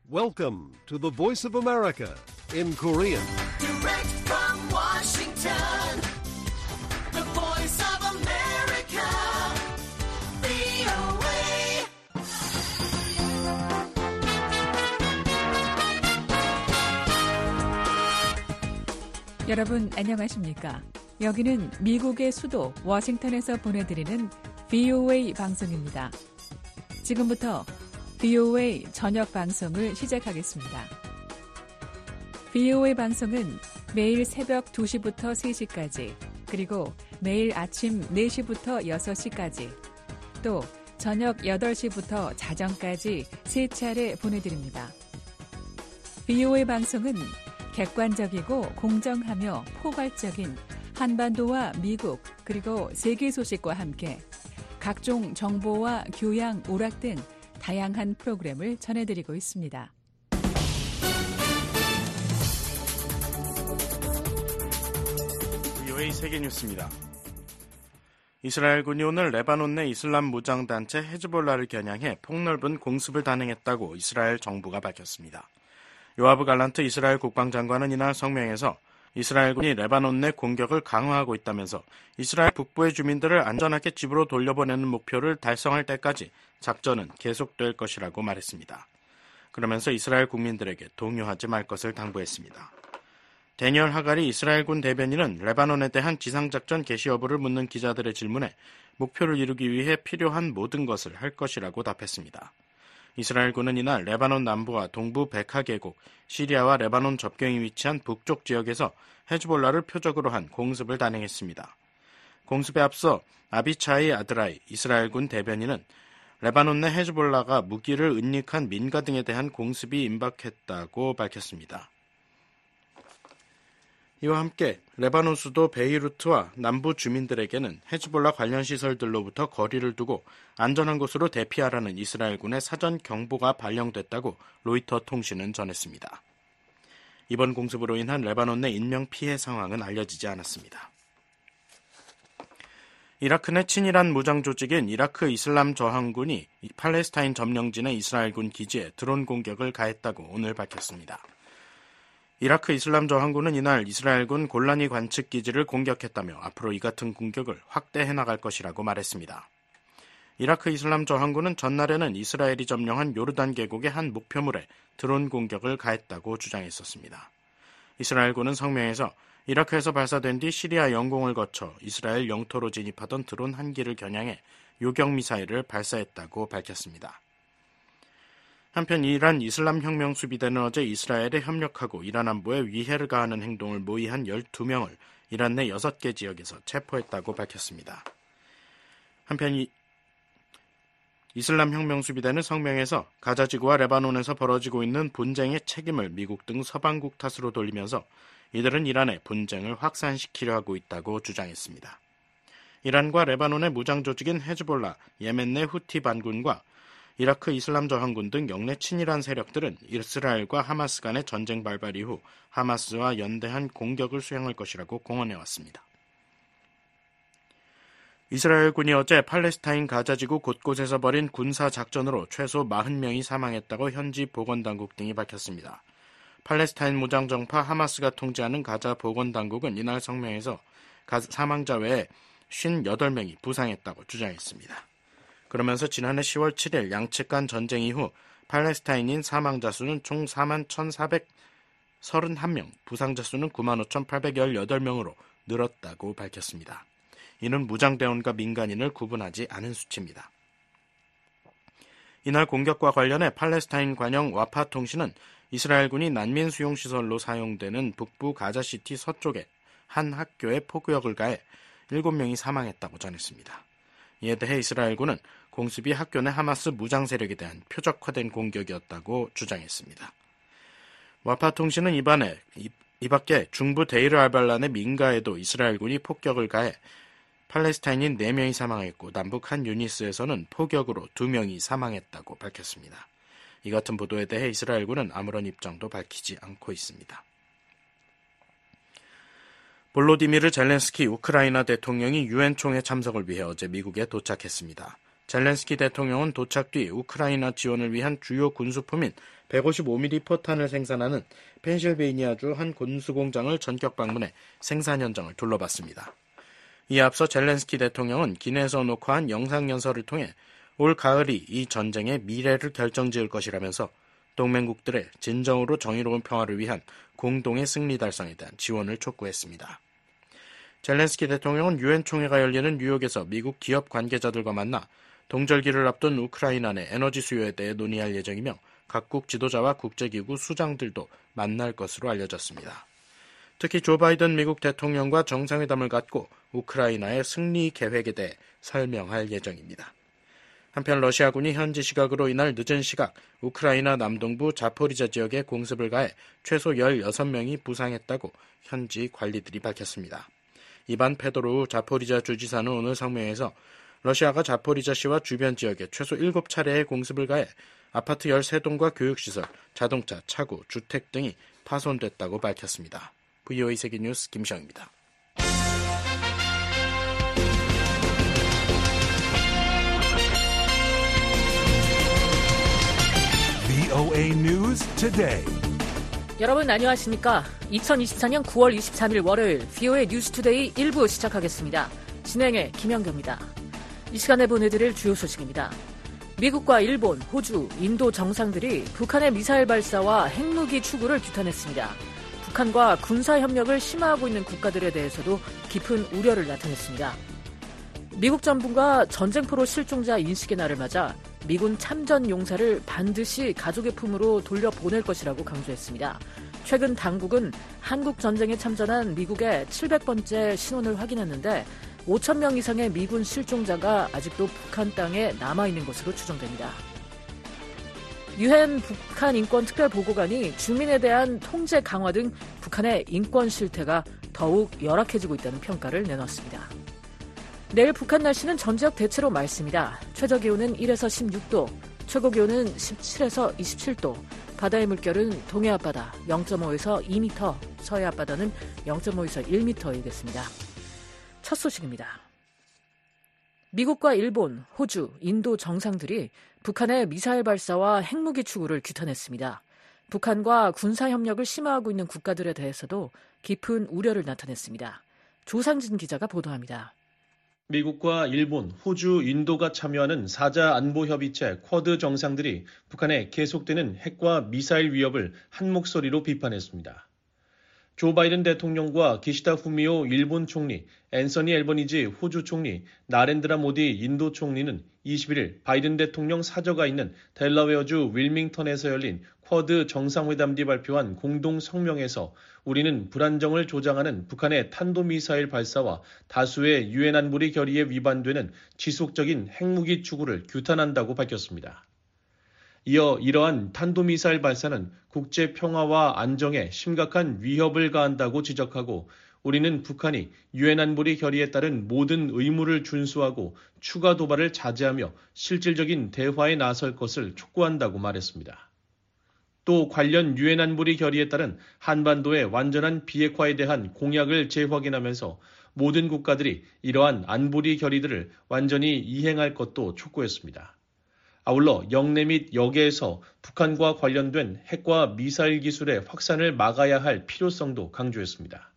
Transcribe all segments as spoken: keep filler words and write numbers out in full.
Welcome to the Voice of America in Korean. Direct from Washington, the Voice of America, 브이오에이. 여러분 안녕하십니까? 여기는 미국의 수도 워싱턴에서 보내드리는 브이오에이 방송입니다. 지금부터 브이오에이 저녁 방송을 시작하겠습니다. 브이오에이 방송은 매일 새벽 두 시부터 세 시까지, 그리고 매일 아침 네 시부터 여섯 시까지, 또 저녁 여덟 시부터 자정까지 세 차례 보내드립니다. 브이오에이 방송은 객관적이고 공정하며 포괄적인 한반도와 미국 그리고 세계 소식과 함께 각종 정보와 교양, 오락 등 다양한 프로그램을 전해드리고 있습니다. 브이오에이 세계뉴스입니다. 이스라엘군이 오늘 레바논 내 이슬람 무장단체 헤즈볼라를 겨냥해 폭넓은 공습을 단행했다고 이스라엘 정부가 밝혔습니다. 요아브 갈란트 이스라엘 국방장관은 이날 성명에서 이스라엘군이 레바논 내 공격을 강화하고 있다면서 이스라엘 북부의 주민들을 안전하게 집으로 돌려보내는 목표를 달성할 때까지 작전은 계속될 것이라고 말했습니다. 그러면서 이스라엘 국민들에게 동요하지 말 것을 당부했습니다. 데니얼 하갈이 이스라엘군 대변인은 레바논에 대한 지상작전 개시 여부를 묻는 기자들의 질문에 목표를 이루기 위해 필요한 모든 것을 할 것이라고 답했습니다. 이스라엘군은 이날 레바논 남부와 동부 베카 계곡, 시리아와 레바논 접경이 위치한 북쪽 지역에서 헤즈볼라를 표적으로 한 공습을 단행했습니다. 공습에 앞서 아비차이 아드라이 이스라엘군 대변인은 레바논 내 헤즈볼라가 무기를 은닉한 민가 등에 대한 공습이 임박했다고 밝혔습니다. 이와 함께 레바논 수도 베이루트와 남부 주민들에게는 헤즈볼라 관련 시설들로부터 거리를 두고 안전한 곳으로 대피하라는 이스라엘군의 사전 경보가 발령됐다고 로이터 통신은 전했습니다. 이번 공습으로 인한 레바논 내 인명 피해 상황은 알려지지 않았습니다. 이라크 내 친이란 무장 조직인 이라크 이슬람 저항군이 팔레스타인 점령진의 이스라엘군 기지에 드론 공격을 가했다고 오늘 밝혔습니다. 이라크 이슬람 저항군은 이날 이스라엘군 골라니 관측 기지를 공격했다며 앞으로 이 같은 공격을 확대해 나갈 것이라고 말했습니다. 이라크 이슬람 저항군은 전날에는 이스라엘이 점령한 요르단 계곡의 한 목표물에 드론 공격을 가했다고 주장했었습니다. 이스라엘군은 성명에서 이라크에서 발사된 뒤 시리아 영공을 거쳐 이스라엘 영토로 진입하던 드론 한 기를 겨냥해 요격 미사일을 발사했다고 밝혔습니다. 한편 이란 이슬람 혁명 수비대는 어제 이스라엘에 협력하고 이란 안보에 위해를 가하는 행동을 모의한 열두 명을 이란 내 여섯 개 지역에서 체포했다고 밝혔습니다. 한편 이, 이슬람 혁명 수비대는 성명에서 가자지구와 레바논에서 벌어지고 있는 분쟁의 책임을 미국 등 서방국 탓으로 돌리면서 이들은 이란의 분쟁을 확산시키려 하고 있다고 주장했습니다. 이란과 레바논의 무장 조직인 헤즈볼라, 예멘 내 후티 반군과 이라크 이슬람 저항군 등 영내 친이란 세력들은 이스라엘과 하마스 간의 전쟁 발발 이후 하마스와 연대한 공격을 수행할 것이라고 공언해왔습니다. 이스라엘군이 어제 팔레스타인 가자지구 곳곳에서 벌인 군사작전으로 최소 사십 명이 사망했다고 현지 보건당국 등이 밝혔습니다. 팔레스타인 무장정파 하마스가 통제하는 가자 보건당국은 이날 성명에서 사망자 외에 오십팔 명이 부상했다고 주장했습니다. 그러면서 지난해 시월 칠일 양측 간 전쟁 이후 팔레스타인인 사망자 수는 총 사만 천사백삼십일 명, 부상자 수는 구만 오천팔백십팔 명으로 늘었다고 밝혔습니다. 이는 무장대원과 민간인을 구분하지 않은 수치입니다. 이날 공격과 관련해 팔레스타인 관영 와파 통신은 이스라엘군이 난민 수용시설로 사용되는 북부 가자시티 서쪽에 한 학교에 폭격을 가해 일곱 명이 사망했다고 전했습니다. 이에 대해 이스라엘군은 공습이 학교 내 하마스 무장 세력에 대한 표적화된 공격이었다고 주장했습니다. 와파 통신은 이번에 이, 이 밖에 중부 데이르 알발란의 민가에도 이스라엘군이 폭격을 가해 팔레스타인인 네 명이 사망했고 남북 한 유니스에서는 폭격으로 두 명이 사망했다고 밝혔습니다. 이 같은 보도에 대해 이스라엘군은 아무런 입장도 밝히지 않고 있습니다. 볼로디미르 젤렌스키 우크라이나 대통령이 유엔 총회 참석을 위해 어제 미국에 도착했습니다. 젤렌스키 대통령은 도착 뒤 우크라이나 지원을 위한 주요 군수품인 백오십오 밀리미터 포탄을 생산하는 펜실베이니아주 한 군수공장을 전격 방문해 생산 현장을 둘러봤습니다. 이에 앞서 젤렌스키 대통령은 기내에서 녹화한 영상연설을 통해 올 가을이 이 전쟁의 미래를 결정지을 것이라면서 동맹국들의 진정으로 정의로운 평화를 위한 공동의 승리 달성에 대한 지원을 촉구했습니다. 젤렌스키 대통령은 유엔 총회가 열리는 뉴욕에서 미국 기업 관계자들과 만나 동절기를 앞둔 우크라이나 내 에너지 수요에 대해 논의할 예정이며 각국 지도자와 국제기구 수장들도 만날 것으로 알려졌습니다. 특히 조 바이든 미국 대통령과 정상회담을 갖고 우크라이나의 승리 계획에 대해 설명할 예정입니다. 한편 러시아군이 현지 시각으로 이날 늦은 시각 우크라이나 남동부 자포리자 지역에 공습을 가해 최소 열여섯 명이 부상했다고 현지 관리들이 밝혔습니다. 이반 페도로우 자포리자 주지사는 오늘 성명에서 러시아가 자포리자시와 주변 지역에 최소 일곱 차례의 공습을 가해 아파트 열세 동과 교육시설, 자동차, 차고, 주택 등이 파손됐다고 밝혔습니다. 브이오에이 세계뉴스 김시영입니다. 브이오에이 News Today. 여러분 안녕하십니까? 이천이십사년 구월 이십삼일 월요일 브이오에이 뉴스투데이 일 부 시작하겠습니다. 진행의 김영경입니다. 이 시간에 보내드릴 주요 소식입니다. 미국과 일본, 호주, 인도 정상들이 북한의 미사일 발사와 핵무기 추구를 규탄했습니다. 북한과 군사협력을 심화하고 있는 국가들에 대해서도 깊은 우려를 나타냈습니다. 미국 정부가 전쟁포로 실종자 인식의 날을 맞아 미군 참전 용사를 반드시 가족의 품으로 돌려보낼 것이라고 강조했습니다. 최근 당국은 한국 전쟁에 참전한 미국의 칠백 번째 신원을 확인했는데 오천 명 이상의 미군 실종자가 아직도 북한 땅에 남아있는 것으로 추정됩니다. 유엔 북한 인권 특별보고관이 주민에 대한 통제 강화 등 북한의 인권 실태가 더욱 열악해지고 있다는 평가를 내놨습니다. 내일 북한 날씨는 전지역 대체로 맑습니다. 최저기온은 일에서 십육 도, 최고기온은 십칠에서 이십칠 도, 바다의 물결은 동해 앞바다 영 점 오에서 이 미터, 서해 앞바다는 영 점 오에서 일 미터이겠습니다. 첫 소식입니다. 미국과 일본, 호주, 인도 정상들이 북한의 미사일 발사와 핵무기 추구를 규탄했습니다. 북한과 군사협력을 심화하고 있는 국가들에 대해서도 깊은 우려를 나타냈습니다. 조상진 기자가 보도합니다. 미국과 일본, 호주, 인도가 참여하는 사자 안보협의체 쿼드 정상들이 북한의 계속되는 핵과 미사일 위협을 한 목소리로 비판했습니다. 조 바이든 대통령과 기시다 후미오 일본 총리, 앤서니 앨버니지 호주 총리, 나렌드라 모디 인도 총리는 이십일일 바이든 대통령 사저가 있는 델라웨어주 윌밍턴에서 열린 쿼드 정상회담 뒤 발표한 공동 성명에서 우리는 불안정을 조장하는 북한의 탄도미사일 발사와 다수의 유엔 안보리 결의에 위반되는 지속적인 핵무기 추구를 규탄한다고 밝혔습니다. 이어 이러한 탄도미사일 발사는 국제 평화와 안정에 심각한 위협을 가한다고 지적하고 우리는 북한이 유엔 안보리 결의에 따른 모든 의무를 준수하고 추가 도발을 자제하며 실질적인 대화에 나설 것을 촉구한다고 말했습니다. 또 관련 유엔 안보리 결의에 따른 한반도의 완전한 비핵화에 대한 공약을 재확인하면서 모든 국가들이 이러한 안보리 결의들을 완전히 이행할 것도 촉구했습니다. 아울러 영내 및 여계에서 북한과 관련된 핵과 미사일 기술의 확산을 막아야 할 필요성도 강조했습니다.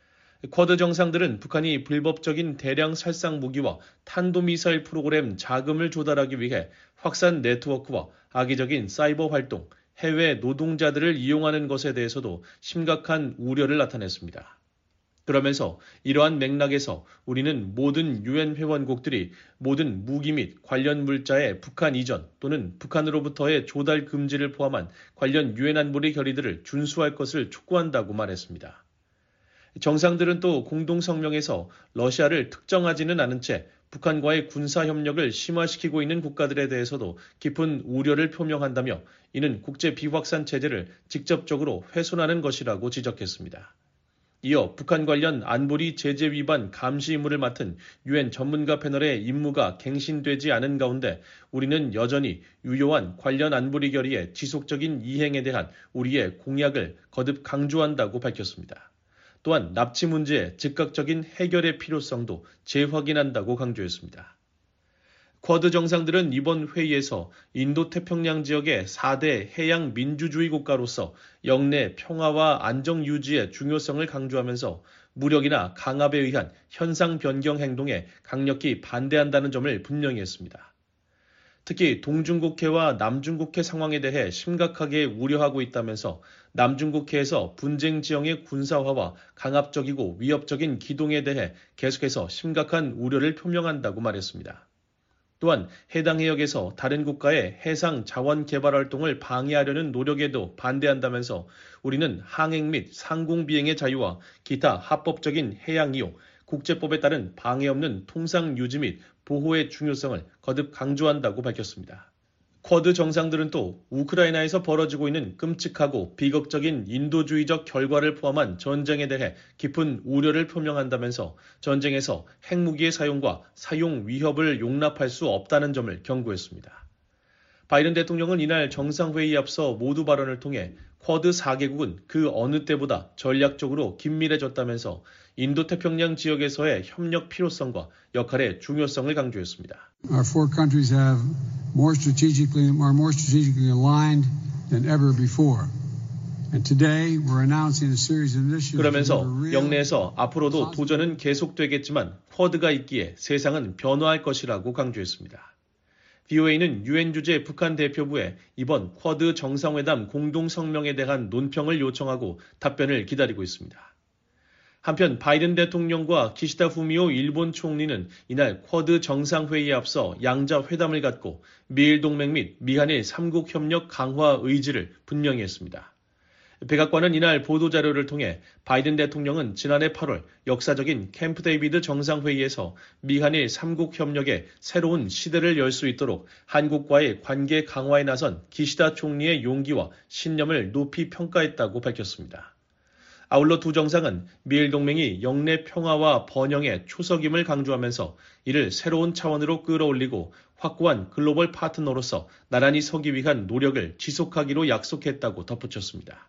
쿼드 정상들은 북한이 불법적인 대량 살상 무기와 탄도미사일 프로그램 자금을 조달하기 위해 확산 네트워크와 악의적인 사이버 활동, 해외 노동자들을 이용하는 것에 대해서도 심각한 우려를 나타냈습니다. 그러면서 이러한 맥락에서 우리는 모든 유엔 회원국들이 모든 무기 및 관련 물자의 북한 이전 또는 북한으로부터의 조달 금지를 포함한 관련 유엔 안보리 결의들을 준수할 것을 촉구한다고 말했습니다. 정상들은 또 공동성명에서 러시아를 특정하지는 않은 채 북한과의 군사협력을 심화시키고 있는 국가들에 대해서도 깊은 우려를 표명한다며 이는 국제 비확산 체제를 직접적으로 훼손하는 것이라고 지적했습니다. 이어 북한 관련 안보리 제재 위반 감시 임무를 맡은 유엔 전문가 패널의 임무가 갱신되지 않은 가운데 우리는 여전히 유효한 관련 안보리 결의의 지속적인 이행에 대한 우리의 공약을 거듭 강조한다고 밝혔습니다. 또한 납치 문제의 즉각적인 해결의 필요성도 재확인한다고 강조했습니다. 쿼드 정상들은 이번 회의에서 인도태평양 지역의 사 대 해양 민주주의 국가로서 영내 평화와 안정 유지의 중요성을 강조하면서 무력이나 강압에 의한 현상 변경 행동에 강력히 반대한다는 점을 분명히 했습니다. 특히 동중국해와 남중국해 상황에 대해 심각하게 우려하고 있다면서 남중국해에서 분쟁 지형의 군사화와 강압적이고 위협적인 기동에 대해 계속해서 심각한 우려를 표명한다고 말했습니다. 또한 해당 해역에서 다른 국가의 해상 자원 개발 활동을 방해하려는 노력에도 반대한다면서 우리는 항행 및 상공 비행의 자유와 기타 합법적인 해양 이용, 국제법에 따른 방해 없는 통상 유지 및 보호의 중요성을 거듭 강조한다고 밝혔습니다. 쿼드 정상들은 또 우크라이나에서 벌어지고 있는 끔찍하고 비극적인 인도주의적 결과를 포함한 전쟁에 대해 깊은 우려를 표명한다면서 전쟁에서 핵무기의 사용과 사용 위협을 용납할 수 없다는 점을 경고했습니다. 바이든 대통령은 이날 정상회의에 앞서 모두 발언을 통해 쿼드 사 개국은 그 어느 때보다 전략적으로 긴밀해졌다면서 인도태평양 지역에서의 협력 필요성과 역할의 중요성을 강조했습니다. Our four countries have more strategically are more strategically aligned than ever before. And today we're announcing a series of initiatives. 그러면서 영내에서 앞으로도 도전은 계속되겠지만 쿼드가 있기에 세상은 변화할 것이라고 강조했습니다. 브이오에이는 유엔 주재 북한 대표부에 이번 쿼드 정상회담 공동성명에 대한 논평을 요청하고 답변을 기다리고 있습니다. 한편 바이든 대통령과 기시다 후미오 일본 총리는 이날 쿼드 정상회의에 앞서 양자 회담을 갖고 미일 동맹 및 미한일 삼국 협력 강화 의지를 분명히 했습니다. 백악관은 이날 보도자료를 통해 바이든 대통령은 지난해 팔월 역사적인 캠프 데이비드 정상회의에서 미한일 삼국 협력의 새로운 시대를 열 수 있도록 한국과의 관계 강화에 나선 기시다 총리의 용기와 신념을 높이 평가했다고 밝혔습니다. 아울러 두 정상은 미일 동맹이 영내 평화와 번영의 초석임을 강조하면서 이를 새로운 차원으로 끌어올리고 확고한 글로벌 파트너로서 나란히 서기 위한 노력을 지속하기로 약속했다고 덧붙였습니다.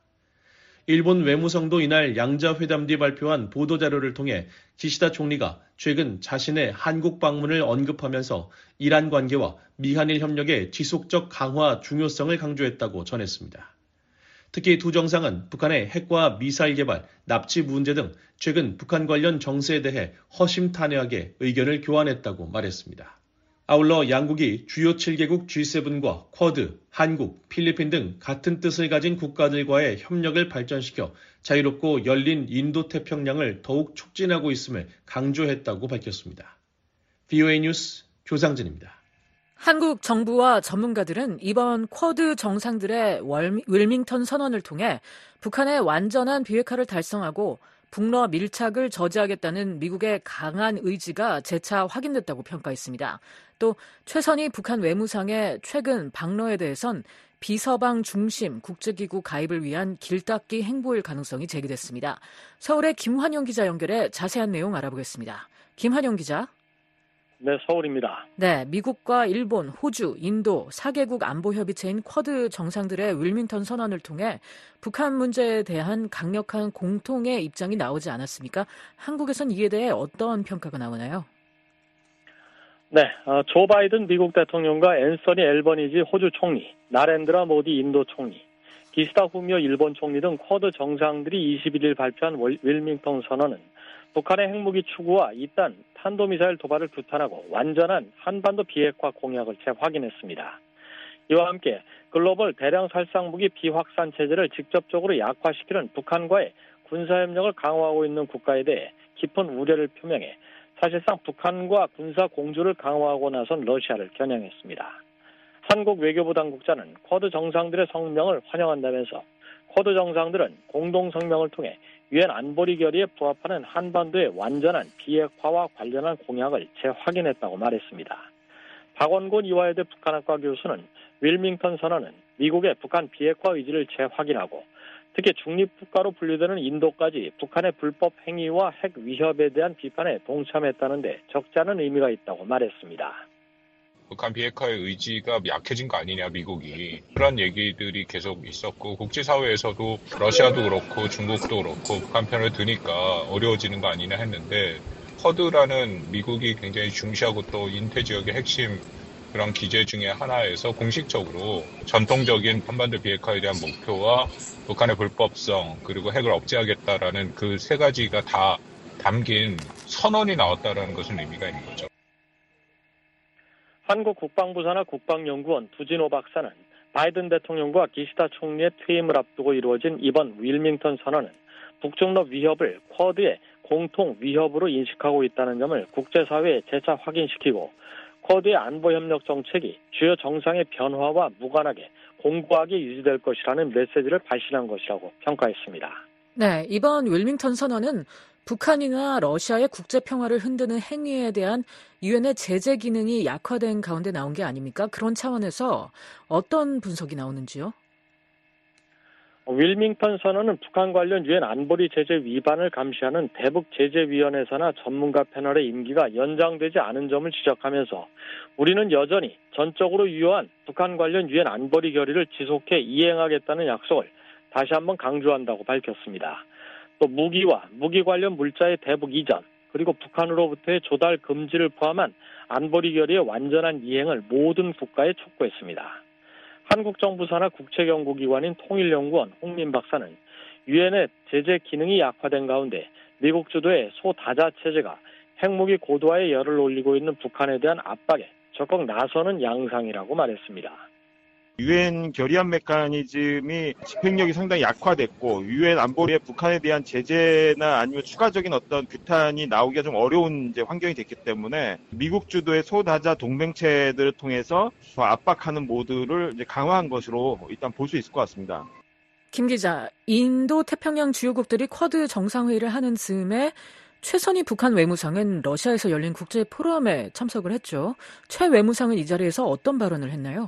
일본 외무성도 이날 양자회담 뒤 발표한 보도자료를 통해 기시다 총리가 최근 자신의 한국 방문을 언급하면서 이란 관계와 미한일 협력의 지속적 강화 중요성을 강조했다고 전했습니다. 특히 두 정상은 북한의 핵과 미사일 개발, 납치 문제 등 최근 북한 관련 정세에 대해 허심탄회하게 의견을 교환했다고 말했습니다. 아울러 양국이 주요 칠 개국 지 세븐과 쿼드, 한국, 필리핀 등 같은 뜻을 가진 국가들과의 협력을 발전시켜 자유롭고 열린 인도태평양을 더욱 촉진하고 있음을 강조했다고 밝혔습니다. 브이오에이 뉴스 조상진입니다. 한국 정부와 전문가들은 이번 쿼드 정상들의 윌밍턴 선언을 통해 북한의 완전한 비핵화를 달성하고 북러 밀착을 저지하겠다는 미국의 강한 의지가 재차 확인됐다고 평가했습니다. 또 최선희 북한 외무상의 최근 방러에 대해선 비서방 중심 국제기구 가입을 위한 길닦기 행보일 가능성이 제기됐습니다. 서울의 김환영 기자 연결해 자세한 내용 알아보겠습니다. 김환영 기자. 네, 서울입니다. 네, 미국과 일본, 호주, 인도 사 개국 안보협의체인 쿼드 정상들의 윌밍턴 선언을 통해 북한 문제에 대한 강력한 공통의 입장이 나오지 않았습니까? 한국에선 이에 대해 어떤 평가가 나오나요? 네, 어, 조 바이든 미국 대통령과 앤서니 앨버니지 호주 총리, 나렌드라 모디 인도 총리, 기시다 후미오 일본 총리 등 쿼드 정상들이 이십일일 발표한 윌밍턴 선언은 북한의 핵무기 추구와 이단 탄도미사일 도발을 규탄하고 완전한 한반도 비핵화 공약을 재확인했습니다. 이와 함께 글로벌 대량 살상무기 비확산 체제를 직접적으로 약화시키는 북한과의 군사협력을 강화하고 있는 국가에 대해 깊은 우려를 표명해 사실상 북한과 군사 공조를 강화하고 나선 러시아를 겨냥했습니다. 한국 외교부 당국자는 쿼드 정상들의 성명을 환영한다면서 쿼드 정상들은 공동 성명을 통해 유엔 안보리 결의에 부합하는 한반도의 완전한 비핵화와 관련한 공약을 재확인했다고 말했습니다. 박원곤 이화여대 북한학과 교수는 윌밍턴 선언은 미국의 북한 비핵화 의지를 재확인하고 특히 중립국가로 분류되는 인도까지 북한의 불법 행위와 핵 위협에 대한 비판에 동참했다는 데 적지 않은 의미가 있다고 말했습니다. 북한 비핵화의 의지가 약해진 거 아니냐, 미국이. 그런 얘기들이 계속 있었고 국제사회에서도 러시아도 그렇고 중국도 그렇고 북한 편을 드니까 어려워지는 거 아니냐 했는데 쿼드라는 미국이 굉장히 중시하고 또 인태 지역의 핵심 그런 기제 중에 하나에서 공식적으로 전통적인 한반도 비핵화에 대한 목표와 북한의 불법성 그리고 핵을 억제하겠다라는 그 세 가지가 다 담긴 선언이 나왔다라는 것은 의미가 있는 거죠. 한국 국방부 산하 국방연구원 두진호 박사는 바이든 대통령과 기시다 총리의 퇴임을 앞두고 이루어진 이번 윌밍턴 선언은 북중러 위협을 쿼드의 공통 위협으로 인식하고 있다는 점을 국제사회에 재차 확인시키고 쿼드의 안보협력 정책이 주요 정상의 변화와 무관하게 공고하게 유지될 것이라는 메시지를 발신한 것이라고 평가했습니다. 네, 이번 윌밍턴 선언은 북한이나 러시아의 국제 평화를 흔드는 행위에 대한 유엔의 제재 기능이 약화된 가운데 나온 게 아닙니까? 그런 차원에서 어떤 분석이 나오는지요? 윌밍턴 선언은 북한 관련 유엔 안보리 제재 위반을 감시하는 대북 제재위원회 산하 전문가 패널의 임기가 연장되지 않은 점을 지적하면서 우리는 여전히 전적으로 유효한 북한 관련 유엔 안보리 결의를 지속해 이행하겠다는 약속을 다시 한번 강조한다고 밝혔습니다. 또 무기와 무기 관련 물자의 대북 이전, 그리고 북한으로부터의 조달 금지를 포함한 안보리 결의의 완전한 이행을 모든 국가에 촉구했습니다. 한국 정부 산하 국책연구기관인 통일연구원 홍민 박사는 유엔의 제재 기능이 약화된 가운데 미국 주도의 소다자 체제가 핵무기 고도화에 열을 올리고 있는 북한에 대한 압박에 적극 나서는 양상이라고 말했습니다. 유엔 결의안 메커니즘이 집행력이 상당히 약화됐고 유엔 안보리에 북한에 대한 제재나 아니면 추가적인 어떤 규탄이 나오기가 좀 어려운 이제 환경이 됐기 때문에 미국 주도의 소다자 동맹체들을 통해서 더 압박하는 모드를 이제 강화한 것으로 일단 볼 수 있을 것 같습니다. 김 기자, 인도 태평양 주요국들이 쿼드 정상회의를 하는 즈음에 최선희 북한 외무상은 러시아에서 열린 국제 포럼에 참석을 했죠. 최 외무상은 이 자리에서 어떤 발언을 했나요?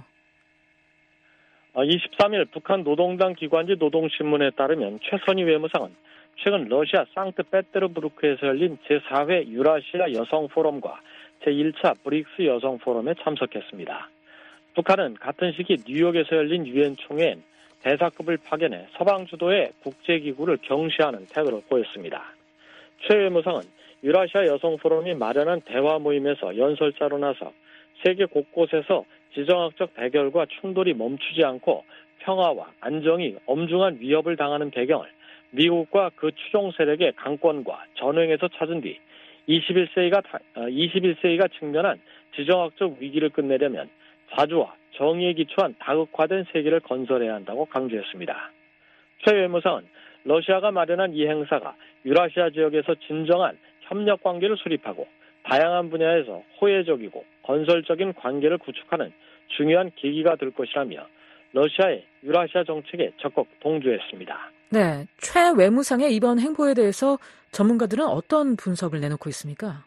이십삼 일 북한 노동당 기관지 노동신문에 따르면 최선희 외무상은 최근 러시아 상트페테르부르크에서 열린 제사 회 유라시아 여성포럼과 제일 차 브릭스 여성포럼에 참석했습니다. 북한은 같은 시기 뉴욕에서 열린 유엔 총회엔 대사급을 파견해 서방 주도의 국제기구를 경시하는 태도를 보였습니다. 최 외무상은 유라시아 여성포럼이 마련한 대화 모임에서 연설자로 나서 세계 곳곳에서 지정학적 대결과 충돌이 멈추지 않고 평화와 안정이 엄중한 위협을 당하는 배경을 미국과 그 추종 세력의 강권과 전횡에서 찾은 뒤 이십일 세기가, 이십일 세기가 직면한 지정학적 위기를 끝내려면 자주와 정의에 기초한 다극화된 세계를 건설해야 한다고 강조했습니다. 최 외무상은 러시아가 마련한 이 행사가 유라시아 지역에서 진정한 협력 관계를 수립하고 다양한 분야에서 호혜적이고 건설적인 관계를 구축하는 중요한 계기가 될 것이라며 러시아의 유라시아 정책에 적극 동조했습니다. 네, 최 외무상의 이번 행보에 대해서 전문가들은 어떤 분석을 내놓고 있습니까?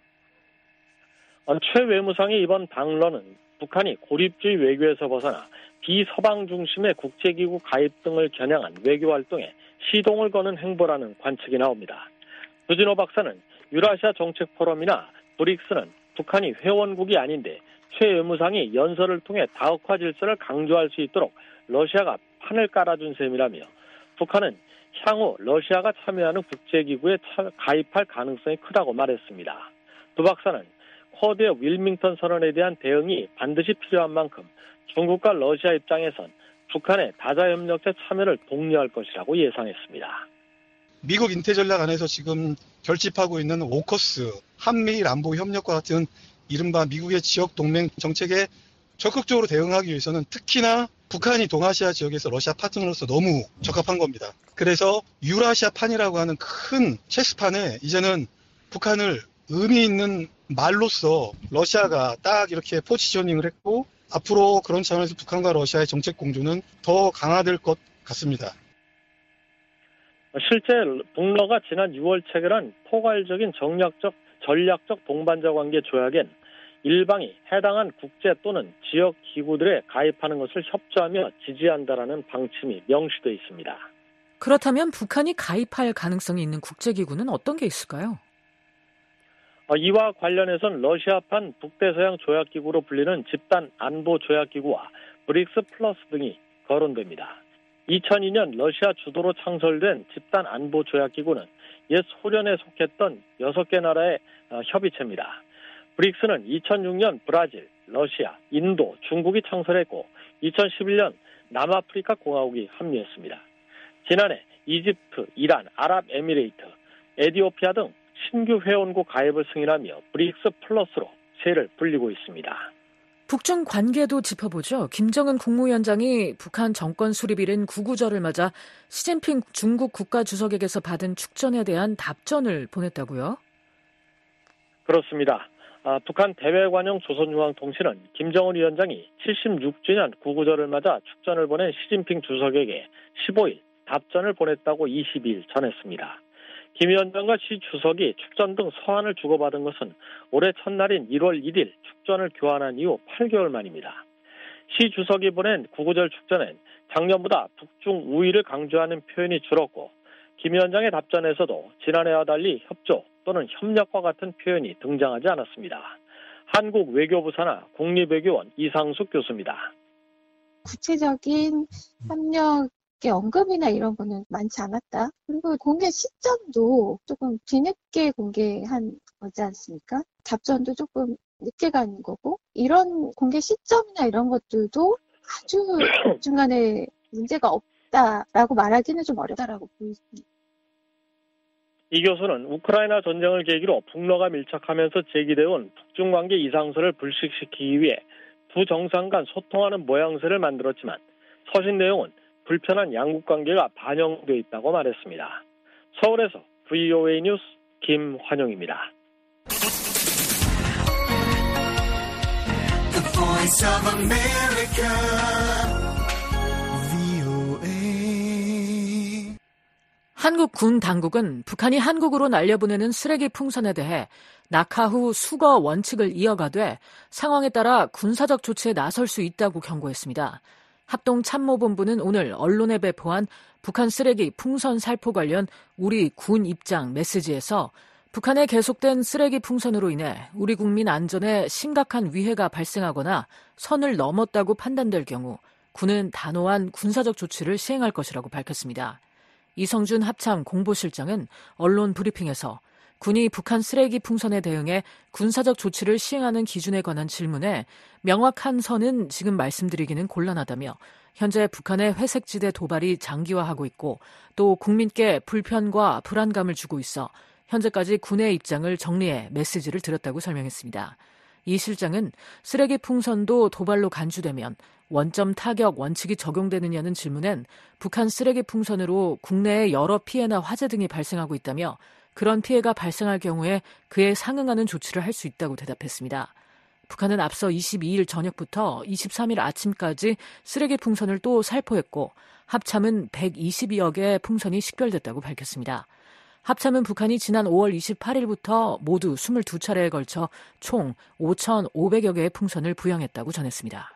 최 외무상의 이번 방문은 북한이 고립주의 외교에서 벗어나 비서방 중심의 국제기구 가입 등을 겨냥한 외교 활동에 시동을 거는 행보라는 관측이 나옵니다. 두진호 박사는 유라시아 정책 포럼이나 브릭스는 북한이 회원국이 아닌데 최 외무상이 연설을 통해 다흑화 질서를 강조할 수 있도록 러시아가 판을 깔아준 셈이라며 북한은 향후 러시아가 참여하는 국제기구에 가입할 가능성이 크다고 말했습니다. 두 박사는 쿼드의 윌밍턴 선언에 대한 대응이 반드시 필요한 만큼 중국과 러시아 입장에선 북한의 다자협력체 참여를 독려할 것이라고 예상했습니다. 미국 인태 전략 안에서 지금 결집하고 있는 오커스, 한미일 안보 협력과 같은 이른바 미국의 지역 동맹 정책에 적극적으로 대응하기 위해서는 특히나 북한이 동아시아 지역에서 러시아 파트너로서 너무 적합한 겁니다. 그래서 유라시아판이라고 하는 큰 체스판에 이제는 북한을 의미 있는 말로써 러시아가 딱 이렇게 포지셔닝을 했고 앞으로 그런 차원에서 북한과 러시아의 정책 공조는 더 강화될 것 같습니다. 실제 북러가 지난 유월 체결한 포괄적인 정략적, 전략적 동반자 관계 조약엔 일방이 해당한 국제 또는 지역 기구들에 가입하는 것을 협조하며 지지한다라는 방침이 명시되어 있습니다. 그렇다면 북한이 가입할 가능성이 있는 국제기구는 어떤 게 있을까요? 이와 관련해선 러시아판 북대서양 조약기구로 불리는 집단 안보 조약기구와 브릭스 플러스 등이 거론됩니다. 이천이 년 러시아 주도로 창설된 집단 안보 조약기구는 옛 소련에 속했던 여섯 개 나라의 협의체입니다. 브릭스는 이천육 년 브라질, 러시아, 인도, 중국이 창설했고 이천십일 년 남아프리카 공화국이 합류했습니다. 지난해 이집트, 이란, 아랍에미레이트, 에티오피아 등 신규 회원국 가입을 승인하며 브릭스 플러스로 세를 불리고 있습니다. 북중 관계도 짚어보죠. 김정은 국무위원장이 북한 정권 수립일인 구구절을 맞아 시진핑 중국 국가주석에게서 받은 축전에 대한 답전을 보냈다고요? 그렇습니다. 아, 북한 대외관용 조선중앙통신은 김정은 위원장이 칠십육 주년 구구절을 맞아 축전을 보낸 시진핑 주석에게 십오 일 답전을 보냈다고 이십이 일 전했습니다. 김 위원장과 시 주석이 축전 등 서한을 주고받은 것은 올해 첫날인 일월 일일 축전을 교환한 이후 팔 개월 만입니다. 시 주석이 보낸 구구절 축전엔 작년보다 북중 우위를 강조하는 표현이 줄었고 김 위원장의 답전에서도 지난해와 달리 협조 또는 협력과 같은 표현이 등장하지 않았습니다. 한국 외교부 산하 국립외교원 이상숙 교수입니다. 구체적인 협력 언급이나 이런 거는 많지 않았다. 그리고 공개 시점도 조금 뒤늦게 공개한 거지 않습니까? 답전도 조금 늦게 가는 거고 이런 공개 시점이나 이런 것들도 아주 중간에 문제가 없다라고 말하기는 좀 어렵다라고 보입니다. 이 교수는 우크라이나 전쟁을 계기로 북러가 밀착하면서 제기되어온 북중 관계 이상설을 불식시키기 위해 두 정상 간 소통하는 모양새를 만들었지만 서신 내용은 불편한 양국 관계가 반영되어 있다고 말했습니다. 서울에서 브이오에이 뉴스 김환용입니다. The Voice of America, 브이오에이. 한국 군 당국은 북한이 한국으로 날려보내는 쓰레기 풍선에 대해 낙하 후 수거 원칙을 이어가되 상황에 따라 군사적 조치에 나설 수 있다고 경고했습니다. 합동참모본부는 오늘 언론에 배포한 북한 쓰레기 풍선 살포 관련 우리 군 입장 메시지에서 북한의 계속된 쓰레기 풍선으로 인해 우리 국민 안전에 심각한 위해가 발생하거나 선을 넘었다고 판단될 경우 군은 단호한 군사적 조치를 시행할 것이라고 밝혔습니다. 이성준 합참 공보실장은 언론 브리핑에서 군이 북한 쓰레기 풍선에 대응해 군사적 조치를 시행하는 기준에 관한 질문에 명확한 선은 지금 말씀드리기는 곤란하다며 현재 북한의 회색지대 도발이 장기화하고 있고 또 국민께 불편과 불안감을 주고 있어 현재까지 군의 입장을 정리해 메시지를 드렸다고 설명했습니다. 이 실장은 쓰레기 풍선도 도발로 간주되면 원점 타격 원칙이 적용되느냐는 질문엔 북한 쓰레기 풍선으로 국내에 여러 피해나 화재 등이 발생하고 있다며 그런 피해가 발생할 경우에 그에 상응하는 조치를 할 수 있다고 대답했습니다. 북한은 앞서 이십이 일 저녁부터 이십삼 일 아침까지 쓰레기 풍선을 또 살포했고 합참은 백이십여 개의 풍선이 식별됐다고 밝혔습니다. 합참은 북한이 지난 오월 이십팔일부터 모두 이십이 차례에 걸쳐 총 오천오백여 개의 풍선을 부양했다고 전했습니다.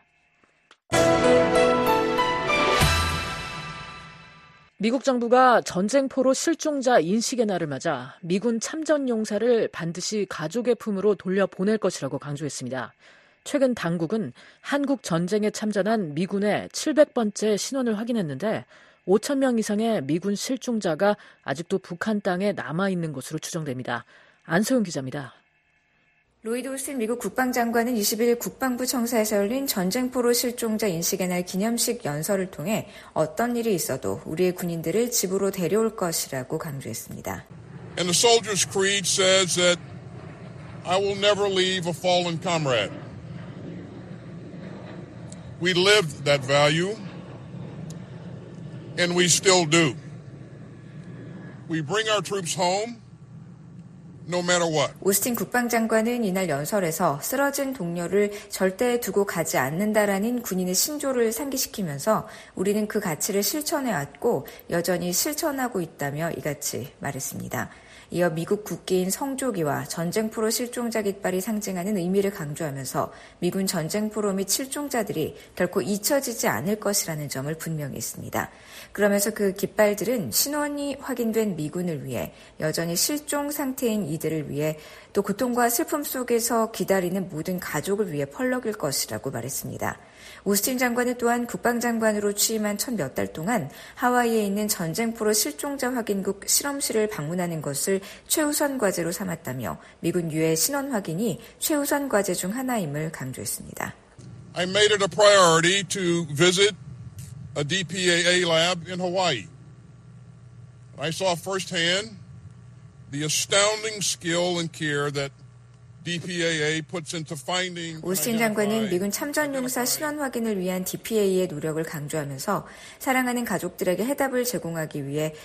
미국 정부가 전쟁포로 실종자 인식의 날을 맞아 미군 참전 용사를 반드시 가족의 품으로 돌려보낼 것이라고 강조했습니다. 최근 당국은 한국 전쟁에 참전한 미군의 칠백 번째 신원을 확인했는데 오천 명 이상의 미군 실종자가 아직도 북한 땅에 남아있는 것으로 추정됩니다. 안소영 기자입니다. 로이드 오스틴 미국 국방장관은 이십일 일 국방부 청사에서 열린 전쟁포로 실종자 인식의 날 기념식 연설을 통해 어떤 일이 있어도 우리의 군인들을 집으로 데려올 것이라고 강조했습니다. And the soldier's creed says that I will never leave a fallen comrade. We lived that value and we still do. We bring our troops home. No matter what. 오스틴 국방장관은 이날 연설에서 쓰러진 동료를 절대 두고 가지 않는다라는 군인의 신조를 상기시키면서 우리는 그 가치를 실천해왔고 여전히 실천하고 있다며 이같이 말했습니다. 이어 미국 국기인 성조기와 전쟁포로 실종자 깃발이 상징하는 의미를 강조하면서 미군 전쟁포로 및 실종자들이 결코 잊혀지지 않을 것이라는 점을 분명히 했습니다. 그러면서 그 깃발들은 신원이 확인된 미군을 위해 여전히 실종 상태인 이들을 위해 또 고통과 슬픔 속에서 기다리는 모든 가족을 위해 펄럭일 것이라고 말했습니다. 오스틴 장관은 또한 국방장관으로 취임한 첫 몇 달 동안 하와이에 있는 전쟁포로 실종자 확인국 실험실을 방문하는 것을 최우선 과제로 삼았다며 미군 유해 신원 확인이 최우선 과제 중 하나임을 강조했습니다. I made it a priority to visit a D P A A lab in Hawaii. I saw firsthand the astounding skill and care that D P A A puts into finding. 오스틴 장관은 미군 참전용사 신원 확인을 위한 디피에이의 노력을 강조하면서 사랑하는 가족들에게 해답을 제공하기 위해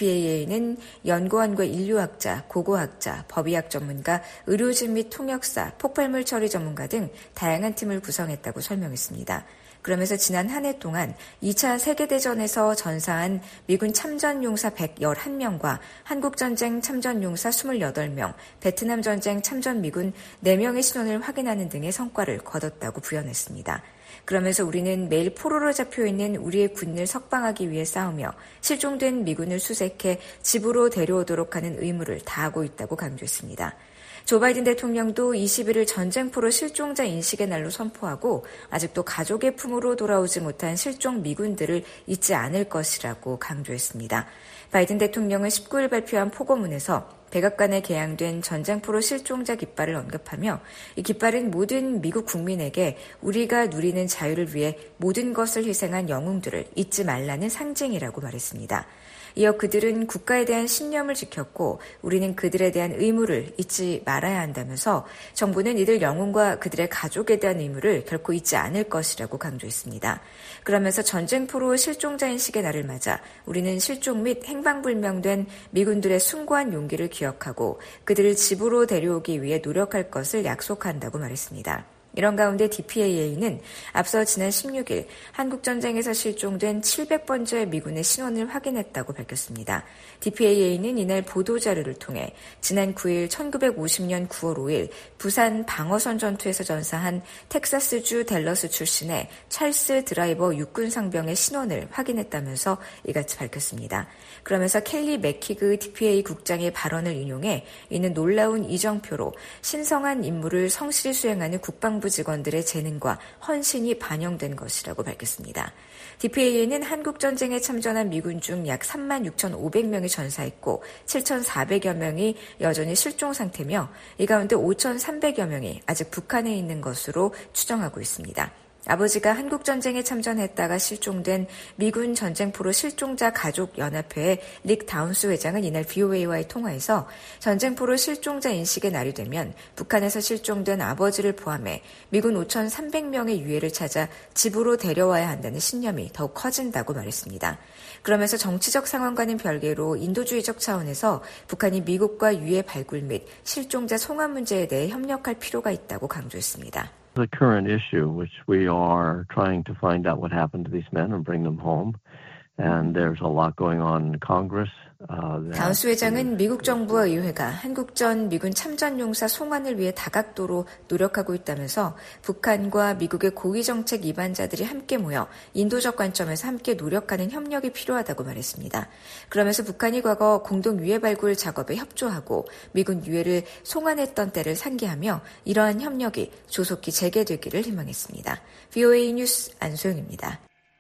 디피에이는 연구원과 인류학자, 고고학자, 법의학 전문가, 의료진 및 통역사, 폭발물 처리 전문가 등 다양한 팀을 구성했다고 설명했습니다. 그러면서 지난 한 해 동안 이 차 세계대전에서 전사한 미군 참전용사 백십일 명과 한국전쟁 참전용사 이십팔 명, 베트남 전쟁 참전 미군 네 명의 신원을 확인하는 등의 성과를 거뒀다고 부연했습니다. 그러면서 우리는 매일 포로로 잡혀있는 우리의 군인을 석방하기 위해 싸우며 실종된 미군을 수색해 집으로 데려오도록 하는 의무를 다하고 있다고 강조했습니다. 조 바이든 대통령도 이십일 일 전쟁포로 실종자 인식의 날로 선포하고 아직도 가족의 품으로 돌아오지 못한 실종 미군들을 잊지 않을 것이라고 강조했습니다. 바이든 대통령은 십구 일 발표한 포고문에서 백악관에 개양된 전쟁포로 실종자 깃발을 언급하며 이 깃발은 모든 미국 국민에게 우리가 누리는 자유를 위해 모든 것을 희생한 영웅들을 잊지 말라는 상징이라고 말했습니다. 이어 그들은 국가에 대한 신념을 지켰고 우리는 그들에 대한 의무를 잊지 말아야 한다면서 정부는 이들 영웅과 그들의 가족에 대한 의무를 결코 잊지 않을 것이라고 강조했습니다. 그러면서 전쟁포로 실종자 인식의 날을 맞아 우리는 실종 및 행방불명된 미군들의 숭고한 용기를 기억하고 그들을 집으로 데려오기 위해 노력할 것을 약속한다고 말했습니다. 이런 가운데 디피에이에이는 앞서 지난 십육 일 한국전쟁에서 실종된 칠백 번째 미군의 신원을 확인했다고 밝혔습니다. 디피에이에이는 이날 보도자료를 통해 지난 구 일 천구백오십 년 구월 오일 부산 방어선 전투에서 전사한 텍사스주 댈러스 출신의 찰스 드라이버 육군 상병의 신원을 확인했다면서 이같이 밝혔습니다. 그러면서 켈리 맥키그 디피에이 국장의 발언을 인용해 이는 놀라운 이정표로 신성한 임무를 성실히 수행하는 국방부 직원들의 재능과 헌신이 반영된 것이라고 밝혔습니다. 디피에이는 한국전쟁에 참전한 미군 중 약 삼만 육천오백 명이 전사했고 칠천사백여 명이 여전히 실종 상태며 이 가운데 오천삼백여 명이 아직 북한에 있는 것으로 추정하고 있습니다. 아버지가 한국전쟁에 참전했다가 실종된 미군 전쟁포로 실종자 가족연합회의 릭 다운스 회장은 이날 브이오에이와의 통화에서 전쟁포로 실종자 인식의 날이 되면 북한에서 실종된 아버지를 포함해 미군 오천삼백 명의 유해를 찾아 집으로 데려와야 한다는 신념이 더욱 커진다고 말했습니다. 그러면서 정치적 상황과는 별개로 인도주의적 차원에서 북한이 미국과 유해 발굴 및 실종자 송환 문제에 대해 협력할 필요가 있다고 강조했습니다. The current issue, which we are trying to find out what happened to these men and bring them home. And there's a lot going on in Congress. Uh, 다운스 회장은 미국 정부와 의회가 한국전 미군 참전용사 송환을 위해 다각도로 노력하고 있다면서 북한과 미국의 고위정책 이반자들이 함께 모여 인도적 관점에서 함께 노력하는 협력이 필요하다고 말했습니다. 그러면서 북한이 과거 공동 유해 발굴 작업에 협조하고 미군 유해를 송환했던 때를 상기하며 이러한 협력이 조속히 재개되기를 희망했습니다. 브이오에이 뉴스 안소영입니다.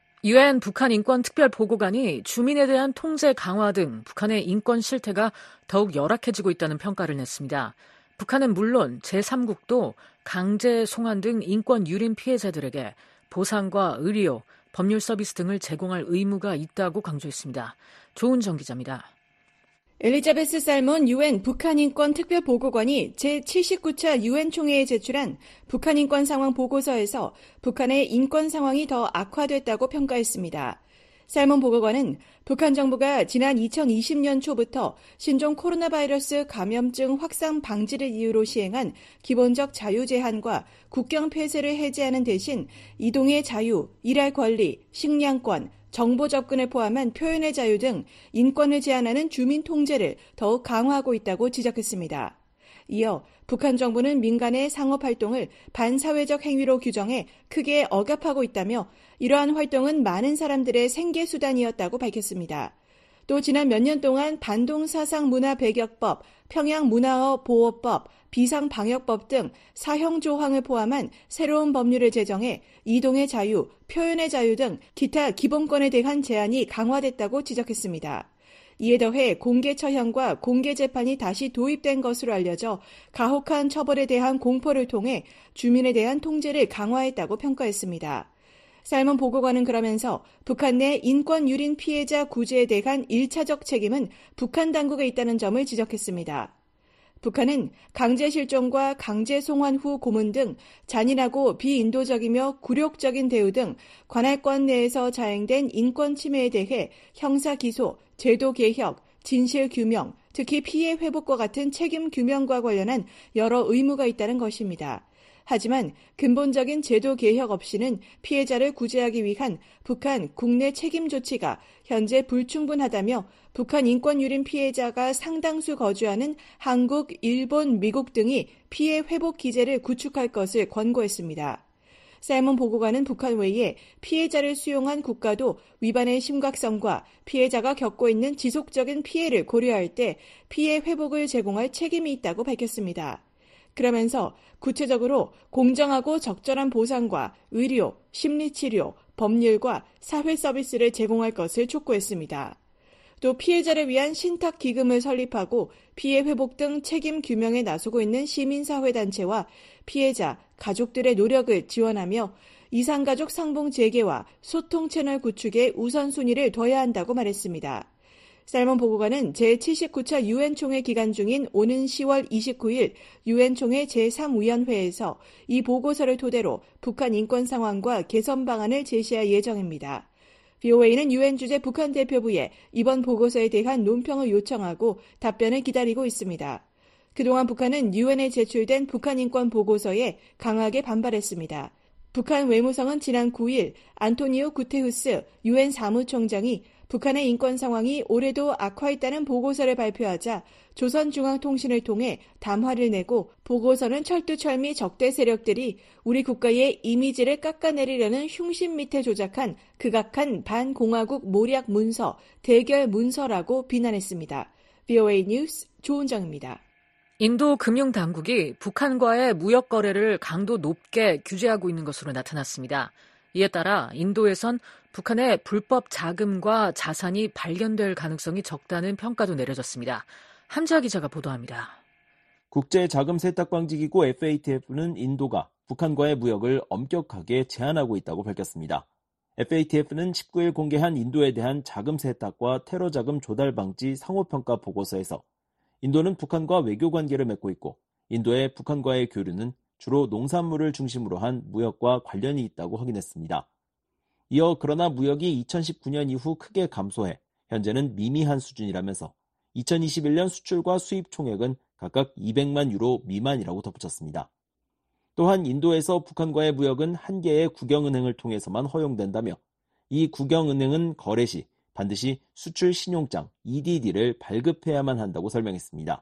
유엔 북한 인권 특별 보고관이 주민에 대한 통제 강화 등 북한의 인권 실태가 더욱 열악해지고 있다는 평가를 냈습니다. 북한은 물론 제삼국도 강제 송환 등 인권 유린 피해자들에게 보상과 의료, 법률 서비스 등을 제공할 의무가 있다고 강조했습니다. 조은정 기자입니다. 엘리자베스 살몬 유엔 북한인권 특별보고관이 제칠십구 차 유엔 총회에 제출한 북한인권 상황 보고서에서 북한의 인권 상황이 더 악화됐다고 평가했습니다. 살몬 보고관은 북한 정부가 지난 이천이십 년 초부터 신종 코로나 바이러스 감염증 확산 방지를 이유로 시행한 기본적 자유 제한과 국경 폐쇄를 해제하는 대신 이동의 자유, 일할 권리, 식량권, 정보 접근을 포함한 표현의 자유 등 인권을 제한하는 주민 통제를 더욱 강화하고 있다고 지적했습니다. 이어 북한 정부는 민간의 상업 활동을 반사회적 행위로 규정해 크게 억압하고 있다며 이러한 활동은 많은 사람들의 생계 수단이었다고 밝혔습니다. 또 지난 몇 년 동안 반동사상문화배격법, 평양문화어보호법, 비상방역법 등 사형 조항을 포함한 새로운 법률을 제정해 이동의 자유, 표현의 자유 등 기타 기본권에 대한 제한이 강화됐다고 지적했습니다. 이에 더해 공개처형과 공개재판이 다시 도입된 것으로 알려져 가혹한 처벌에 대한 공포를 통해 주민에 대한 통제를 강화했다고 평가했습니다. 살몬 보고관은 그러면서 북한 내 인권 유린 피해자 구제에 대한 일차적 책임은 북한 당국에 있다는 점을 지적했습니다. 북한은 강제 실종과 강제 송환 후 고문 등 잔인하고 비인도적이며 굴욕적인 대우 등 관할권 내에서 자행된 인권 침해에 대해 형사 기소, 제도 개혁, 진실 규명, 특히 피해 회복과 같은 책임 규명과 관련한 여러 의무가 있다는 것입니다. 하지만 근본적인 제도 개혁 없이는 피해자를 구제하기 위한 북한 국내 책임 조치가 현재 불충분하다며 북한 인권 유린 피해자가 상당수 거주하는 한국, 일본, 미국 등이 피해 회복 기제를 구축할 것을 권고했습니다. 살몬 보고관은 북한 외에 피해자를 수용한 국가도 위반의 심각성과 피해자가 겪고 있는 지속적인 피해를 고려할 때 피해 회복을 제공할 책임이 있다고 밝혔습니다. 그러면서 구체적으로 공정하고 적절한 보상과 의료, 심리치료, 법률과 사회 서비스를 제공할 것을 촉구했습니다. 또 피해자를 위한 신탁기금을 설립하고 피해 회복 등 책임 규명에 나서고 있는 시민사회단체와 피해자, 가족들의 노력을 지원하며 이상가족 상봉 재개와 소통 채널 구축에 우선순위를 둬야 한다고 말했습니다. 살몬 보고관은 제칠십구 차 유엔 총회 기간 중인 오는 시월 이십구일 유엔 총회 제삼 위원회에서 이 보고서를 토대로 북한 인권 상황과 개선 방안을 제시할 예정입니다. 브이오에이는 유엔 주재 북한 대표부에 이번 보고서에 대한 논평을 요청하고 답변을 기다리고 있습니다. 그동안 북한은 유엔에 제출된 북한 인권 보고서에 강하게 반발했습니다. 북한 외무성은 지난 구일 안토니오 구테우스 유엔 사무총장이 북한의 인권 상황이 올해도 악화했다는 보고서를 발표하자 조선중앙통신을 통해 담화를 내고 보고서는 철두철미 적대 세력들이 우리 국가의 이미지를 깎아내리려는 흉심 밑에 조작한 극악한 반공화국 모략 문서, 대결 문서라고 비난했습니다. 브이오에이 뉴스 조은정입니다. 인도 금융당국이 북한과의 무역 거래를 강도 높게 규제하고 있는 것으로 나타났습니다. 이에 따라 인도에선 북한의 불법 자금과 자산이 발견될 가능성이 적다는 평가도 내려졌습니다. 함자 기자가 보도합니다. 국제자금세탁방지기구 에프에이티에프는 인도가 북한과의 무역을 엄격하게 제한하고 있다고 밝혔습니다. 에프에이티에프는 십구일 공개한 인도에 대한 자금세탁과 테러자금 조달방지 상호평가 보고서에서 인도는 북한과 외교관계를 맺고 있고 인도의 북한과의 교류는 주로 농산물을 중심으로 한 무역과 관련이 있다고 확인했습니다. 이어 그러나 무역이 이천십구년 이후 크게 감소해 현재는 미미한 수준이라면서 이천이십일년 수출과 수입 총액은 각각 이백만 유로 미만이라고 덧붙였습니다. 또한 인도에서 북한과의 무역은 한 개의 국영은행을 통해서만 허용된다며 이 국영은행은 거래 시 반드시 수출 신용장 이디디를 발급해야만 한다고 설명했습니다.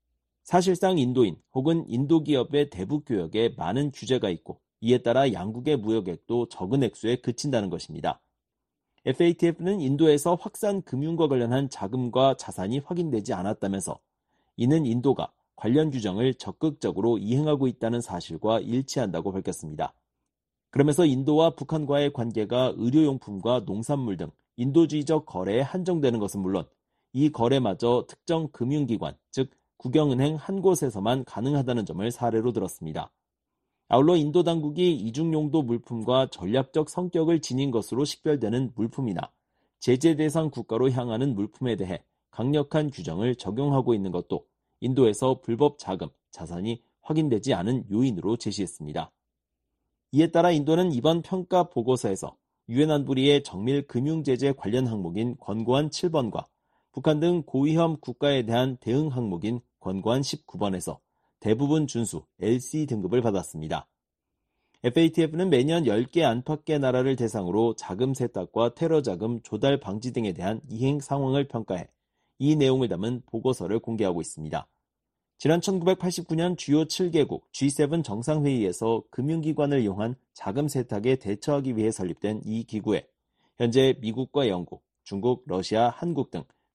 사실상 인도인 혹은 인도 기업의 대북 교역에 많은 규제가 있고 이에 따라 양국의 무역액도 적은 액수에 그친다는 것입니다. 에프에이티에프는 인도에서 확산 금융과 관련한 자금과 자산이 확인되지 않았다면서 이는 인도가 관련 규정을 적극적으로 이행하고 있다는 사실과 일치한다고 밝혔습니다. 그러면서 인도와 북한과의 관계가 의료용품과 농산물 등 인도주의적 거래에 한정되는 것은 물론 이 거래마저 특정 금융기관, 즉 국영은행 한 곳에서만 가능하다는 점을 사례로 들었습니다. 아울러 인도 당국이 이중용도 물품과 전략적 성격을 지닌 것으로 식별되는 물품이나 제재 대상 국가로 향하는 물품에 대해 강력한 규정을 적용하고 있는 것도 인도에서 불법 자금, 자산이 확인되지 않은 요인으로 제시했습니다. 이에 따라 인도는 이번 평가 보고서에서 유엔 안보리의 정밀 금융제재 관련 항목인 권고안 칠 번과 북한 등 고위험 국가에 대한 대응 항목인 권고안 십구 번에서 대부분 준수 엘씨 등급을 받았습니다. 에프에이티에프는 매년 열 개 안팎의 나라를 대상으로 자금 세탁과 테러 자금 조달 방지 등에 대한 이행 상황을 평가해 이 내용을 담은 보고서를 공개하고 있습니다. 지난 천구백팔십구년 주요 칠 개국 지 세븐 정상회의에서 금융기관을 이용한 자금 세탁에 대처하기 위해 설립된 이 기구에 현재 미국과 영국, 중국, 러시아, 한국 등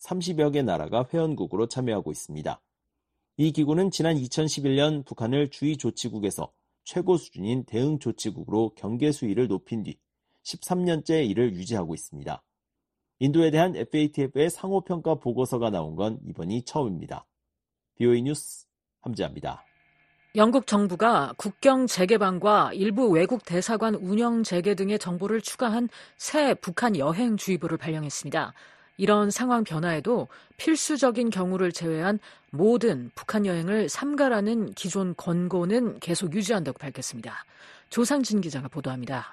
삼십여 개 나라가 회원국으로 참여하고 있습니다. 이 기구는 지난 이천십일 년 북한을 주의 조치국에서 최고 수준인 대응 조치국으로 경계 수위를 높인 뒤 십삼 년째 이를 유지하고 있습니다. 인도에 대한 에프에이티에프의 상호평가 보고서가 나온 건 이번이 처음입니다. 비오이 뉴스 함지아입니다. 영국 정부가 국경 재개방과 일부 외국 대사관 운영 재개 등의 정보를 추가한 새 북한 여행주의보를 발령했습니다. 이런 상황 변화에도 필수적인 경우를 제외한 모든 북한 여행을 삼가라는 기존 권고는 계속 유지한다고 밝혔습니다. 조상진 기자가 보도합니다.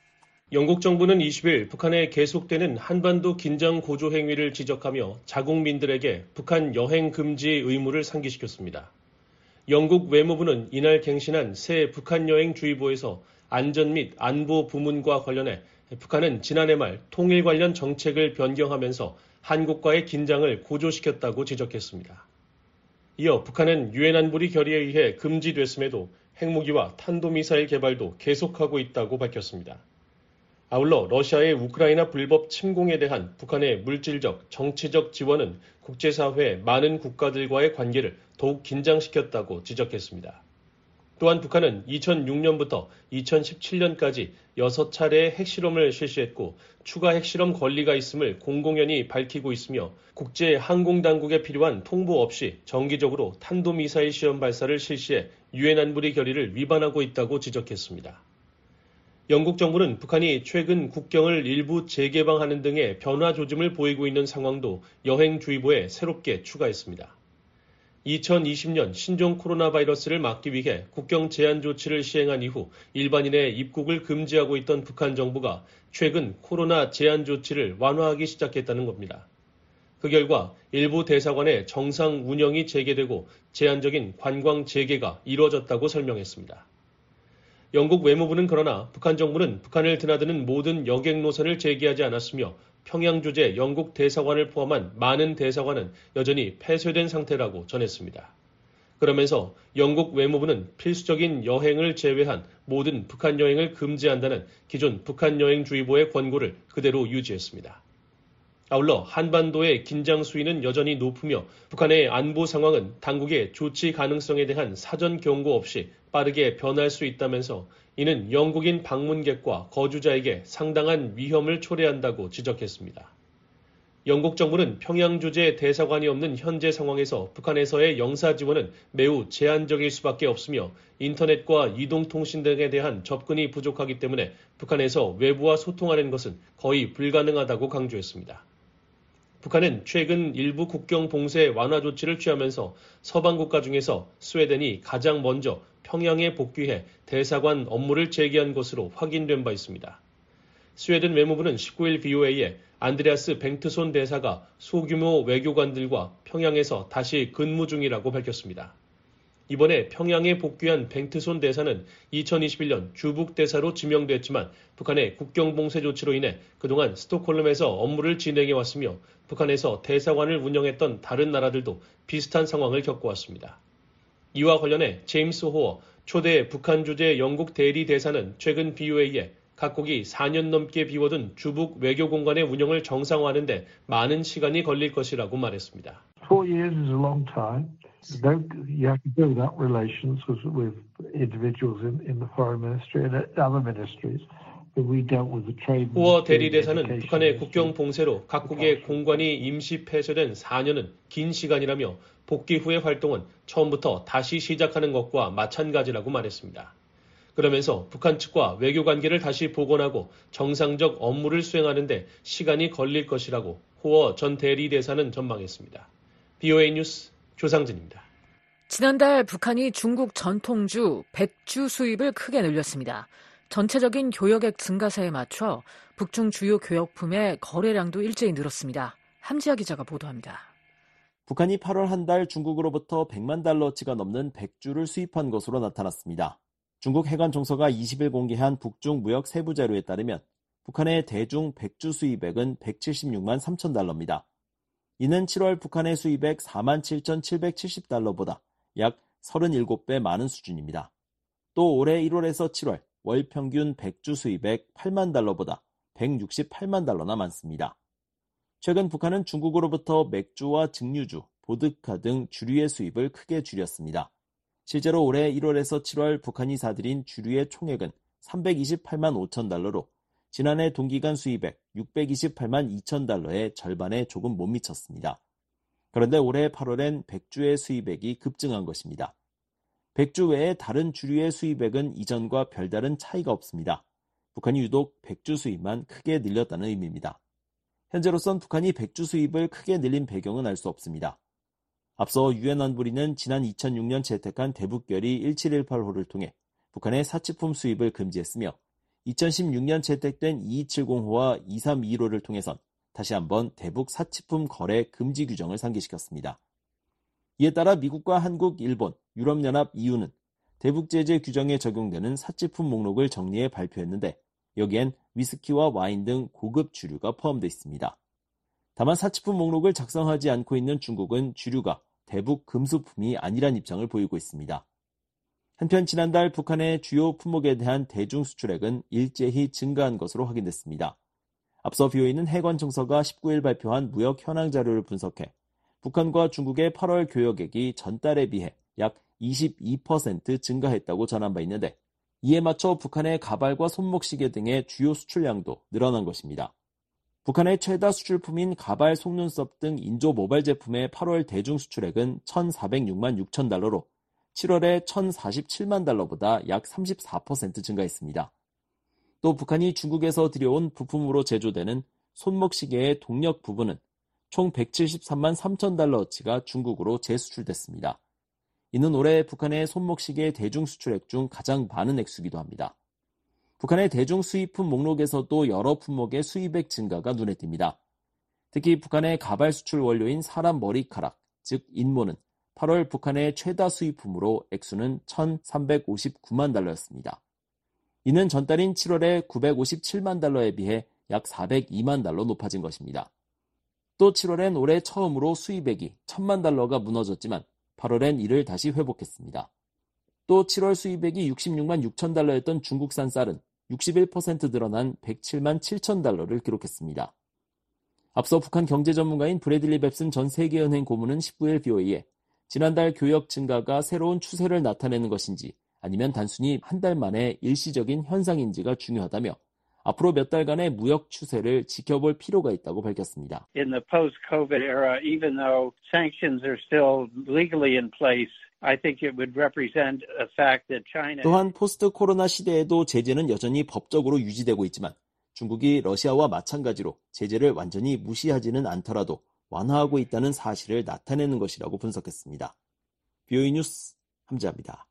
영국 정부는 이십 일 북한에 계속되는 한반도 긴장 고조 행위를 지적하며 자국민들에게 북한 여행 금지 의무를 상기시켰습니다. 영국 외무부는 이날 갱신한 새 북한 여행 주의보에서 안전 및 안보 부문과 관련해 북한은 지난해 말 통일 관련 정책을 변경하면서 한국과의 긴장을 고조시켰다고 지적했습니다. 이어 북한은 유엔 안보리 결의에 의해 금지됐음에도 핵무기와 탄도미사일 개발도 계속하고 있다고 밝혔습니다. 아울러 러시아의 우크라이나 불법 침공에 대한 북한의 물질적, 정치적 지원은 국제사회 많은 국가들과의 관계를 더욱 긴장시켰다고 지적했습니다. 또한 북한은 이천육 년부터 이천십칠 년까지 여섯 차례의 핵실험을 실시했고 추가 핵실험 권리가 있음을 공공연히 밝히고 있으며 국제 항공당국에 필요한 통보 없이 정기적으로 탄도미사일 시험 발사를 실시해 유엔 안보리 결의를 위반하고 있다고 지적했습니다. 영국 정부는 북한이 최근 국경을 일부 재개방하는 등의 변화 조짐을 보이고 있는 상황도 여행주의보에 새롭게 추가했습니다. 이천이십 년 신종 코로나 바이러스를 막기 위해 국경 제한 조치를 시행한 이후 일반인의 입국을 금지하고 있던 북한 정부가 최근 코로나 제한 조치를 완화하기 시작했다는 겁니다. 그 결과 일부 대사관의 정상 운영이 재개되고 제한적인 관광 재개가 이루어졌다고 설명했습니다. 영국 외무부는 그러나 북한 정부는 북한을 드나드는 모든 여객 노선을 재개하지 않았으며 평양 주재 영국 대사관을 포함한 많은 대사관은 여전히 폐쇄된 상태라고 전했습니다. 그러면서 영국 외무부는 필수적인 여행을 제외한 모든 북한 여행을 금지한다는 기존 북한 여행주의보의 권고를 그대로 유지했습니다. 아울러 한반도의 긴장 수위는 여전히 높으며 북한의 안보 상황은 당국의 조치 가능성에 대한 사전 경고 없이 빠르게 변할 수 있다면서 이는 영국인 방문객과 거주자에게 상당한 위험을 초래한다고 지적했습니다. 영국 정부는 평양 주재 대사관이 없는 현재 상황에서 북한에서의 영사 지원은 매우 제한적일 수밖에 없으며 인터넷과 이동통신 등에 대한 접근이 부족하기 때문에 북한에서 외부와 소통하는 것은 거의 불가능하다고 강조했습니다. 북한은 최근 일부 국경 봉쇄 완화 조치를 취하면서 서방 국가 중에서 스웨덴이 가장 먼저 평양에 복귀해 대사관 업무를 재개한 것으로 확인된 바 있습니다. 스웨덴 외무부는 십구 일 비오에이에 안드레아스 뱅트손 대사가 소규모 외교관들과 평양에서 다시 근무 중이라고 밝혔습니다. 이번에 평양에 복귀한 뱅트손 대사는 이천이십일 년 주북 대사로 지명됐지만 북한의 국경 봉쇄 조치로 인해 그동안 스톡홀름에서 업무를 진행해 왔으며 북한에서 대사관을 운영했던 다른 나라들도 비슷한 상황을 겪어왔습니다. 이와 관련해 제임스 호어 초대 북한 주재 영국 대리 대사는 최근 비오에이에 각국이 사 년 넘게 비워둔 주북 외교 공간의 운영을 정상화하는데 많은 시간이 걸릴 것이라고 말했습니다. Four years is a long time. You have to build up relations with, with individuals in, in the foreign ministry and other ministries. 호어 대리대사는 북한의 국경 봉쇄로 각국의 공관이 임시 폐쇄된 사 년은 긴 시간이라며 복귀 후의 활동은 처음부터 다시 시작하는 것과 마찬가지라고 말했습니다. 그러면서 북한 측과 외교 관계를 다시 복원하고 정상적 업무를 수행하는 데 시간이 걸릴 것이라고 호어 전 대리대사는 전망했습니다. 비오에이 뉴스 조상진입니다. 지난달 북한이 중국 전통주 백주 수입을 크게 늘렸습니다. 전체적인 교역액 증가세에 맞춰 북중 주요 교역품의 거래량도 일제히 늘었습니다. 함지아 기자가 보도합니다. 북한이 팔월 한 달 중국으로부터 백만 달러치가 넘는 백주를 수입한 것으로 나타났습니다. 중국 해관종서가 이십 일 공개한 북중 무역 세부 자료에 따르면 북한의 대중 백주 수입액은 백칠십육만 삼천 달러입니다. 이는 칠월 북한의 수입액 사만 칠천칠백칠십 달러보다 약 삼십칠 배 많은 수준입니다. 또 올해 일월에서 칠월 월 평균 백주 수입액 팔만 달러보다 백육십팔만 달러나 많습니다. 최근 북한은 중국으로부터 맥주와 증류주, 보드카 등 주류의 수입을 크게 줄였습니다. 실제로 올해 일월에서 칠월 북한이 사들인 주류의 총액은 삼백이십팔만 오천 달러로 지난해 동기간 수입액 육백이십팔만 이천 달러의 절반에 조금 못 미쳤습니다. 그런데 올해 팔월엔 백주의 수입액이 급증한 것입니다. 백주 외에 다른 주류의 수입액은 이전과 별다른 차이가 없습니다. 북한이 유독 백주 수입만 크게 늘렸다는 의미입니다. 현재로선 북한이 백주 수입을 크게 늘린 배경은 알 수 없습니다. 앞서 유엔 안보리는 지난 이천육 년 채택한 대북결의 일칠일팔 호를 통해 북한의 사치품 수입을 금지했으며 이천십육 년 채택된 이이칠공 호와 이삼이일 호를 통해선 다시 한번 대북 사치품 거래 금지 규정을 상기시켰습니다. 이에 따라 미국과 한국, 일본, 유럽연합, 이유는 대북 제재 규정에 적용되는 사치품 목록을 정리해 발표했는데 여기엔 위스키와 와인 등 고급 주류가 포함되어 있습니다. 다만 사치품 목록을 작성하지 않고 있는 중국은 주류가 대북 금수품이 아니란 입장을 보이고 있습니다. 한편 지난달 북한의 주요 품목에 대한 대중 수출액은 일제히 증가한 것으로 확인됐습니다. 앞서 비오이는 해관청서가 십구 일 발표한 무역 현황 자료를 분석해 북한과 중국의 팔월 교역액이 전달에 비해 약 이십이 퍼센트 증가했다고 전한 바 있는데 이에 맞춰 북한의 가발과 손목시계 등의 주요 수출량도 늘어난 것입니다. 북한의 최다 수출품인 가발, 속눈썹 등 인조 모발 제품의 팔월 대중 수출액은 천사백육만 육천 달러로 칠월에 천사십칠만 달러보다 약 삼십사 퍼센트 증가했습니다. 또 북한이 중국에서 들여온 부품으로 제조되는 손목시계의 동력 부분은 총 백칠십삼만 삼천 달러어치가 중국으로 재수출됐습니다. 이는 올해 북한의 손목시계 대중 수출액 중 가장 많은 액수이기도 합니다. 북한의 대중 수입품 목록에서도 여러 품목의 수입액 증가가 눈에 띕니다. 특히 북한의 가발 수출 원료인 사람 머리카락, 즉 인모는 팔월 북한의 최다 수입품으로 액수는 천삼백오십구만 달러였습니다. 이는 전달인 칠월에 구백오십칠만 달러에 비해 약 사백이만 달러 높아진 것입니다. 또 칠월엔 올해 처음으로 수입액이 천만 달러가 무너졌지만 팔월엔 이를 다시 회복했습니다. 또 칠월 수입액이 육십육만 육천 달러였던 중국산 쌀은 육십일 퍼센트 늘어난 백칠만 칠천 달러를 기록했습니다. 앞서 북한 경제 전문가인 브래들리 뱁슨 전 세계은행 고문은 십구 일 비오이에 지난달 교역 증가가 새로운 추세를 나타내는 것인지 아니면 단순히 한 달 만에 일시적인 현상인지가 중요하다며 앞으로 몇 달간의 무역 추세를 지켜볼 필요가 있다고 밝혔습니다. In the post-COVID era, even though sanctions are still legally in place, I think it would represent a fact that China. 또한 포스트 코로나 시대에도 제재는 여전히 법적으로 유지되고 있지만 중국이 러시아와 마찬가지로 제재를 완전히 무시하지는 않더라도 완화하고 있다는 사실을 나타내는 것이라고 분석했습니다. 비오이 뉴스 함재합니다.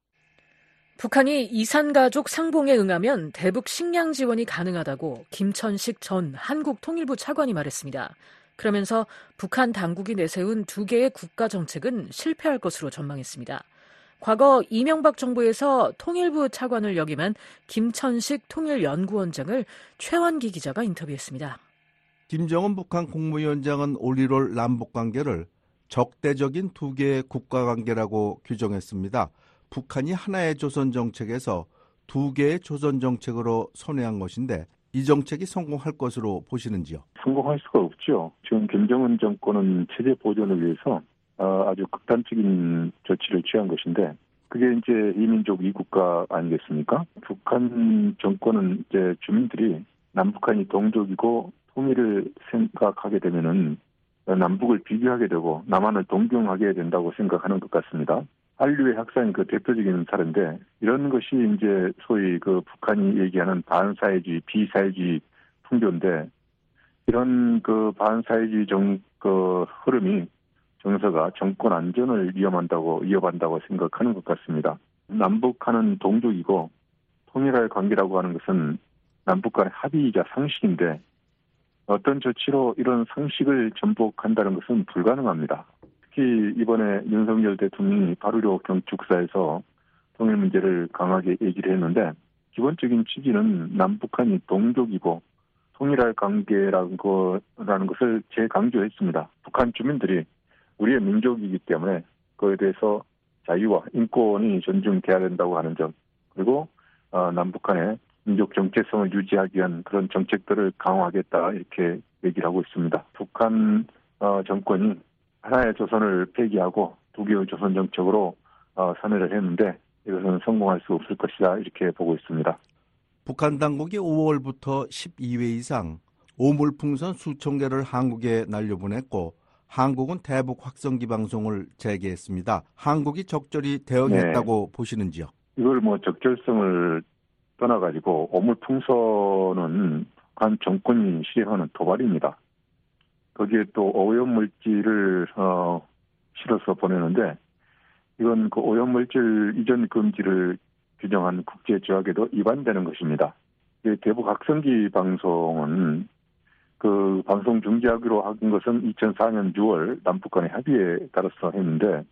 북한이 이산가족 상봉에 응하면 대북 식량 지원이 가능하다고 김천식 전 한국통일부 차관이 말했습니다. 그러면서 북한 당국이 내세운 두 개의 국가 정책은 실패할 것으로 전망했습니다. 과거 이명박 정부에서 통일부 차관을 역임한 김천식 통일연구원장을 최완기 기자가 인터뷰했습니다. 김정은 북한 국무위원장은 올 일월 남북관계를 적대적인 두 개의 국가관계라고 규정했습니다. 북한이 하나의 조선정책에서 두 개의 조선정책으로 선회한 것인데 이 정책이 성공할 것으로 보시는지요? 성공할 수가 없죠. 지금 김정은 정권은 체제 보존을 위해서 아주 극단적인 조치를 취한 것인데 그게 이제 이민족 이국가 아니겠습니까? 북한 정권은 이제 주민들이 남북한이 동족이고 통일을 생각하게 되면은 남북을 비교하게 되고 남한을 동경하게 된다고 생각하는 것 같습니다. 한류의 학사인 그 대표적인 사례인데 이런 것이 이제 소위 그 북한이 얘기하는 반사회주의, 비사회주의 풍조인데 이런 그 반사회주의 정, 그 흐름이 정서가 정권 안전을 위험한다고 위협한다고 생각하는 것 같습니다. 남북한은 동족이고 통일할 관계라고 하는 것은 남북 간의 합의이자 상식인데 어떤 조치로 이런 상식을 전복한다는 것은 불가능합니다. 특히 이번에 윤석열 대통령이 팔점오오 경축사에서 통일 문제를 강하게 얘기를 했는데 기본적인 취지는 남북한이 동족이고 통일할 관계라는 것을 재강조했습니다. 북한 주민들이 우리의 민족이기 때문에 그에 대해서 자유와 인권이 존중돼야 된다고 하는 점 그리고 남북한의 민족 정체성을 유지하기 위한 그런 정책들을 강화하겠다 이렇게 얘기를 하고 있습니다. 북한 북한 어, 정권이 하나의 조선을 폐기하고 두 개의 조선 정책으로 어, 선회를 했는데 이것은 성공할 수 없을 것이다 이렇게 보고 있습니다. 북한 당국이 오월부터 십이 회 이상 오물풍선 수천 개를 한국에 날려보냈고 한국은 대북 확성기 방송을 재개했습니다. 한국이 적절히 대응했다고 네. 보시는지요? 이걸 뭐 적절성을 떠나가지고 오물풍선은 북한 정권이 실행하는 도발입니다. 거기에 또 오염물질을 어, 실어서 보내는데 이건 그 오염물질 이전 금지를 규정한 국제조약에도 위반되는 것입니다. 대북 확성기 방송은 그 방송 중지하기로 한 것은 이천사 년 유월 남북 간의 합의에 따라서 했는데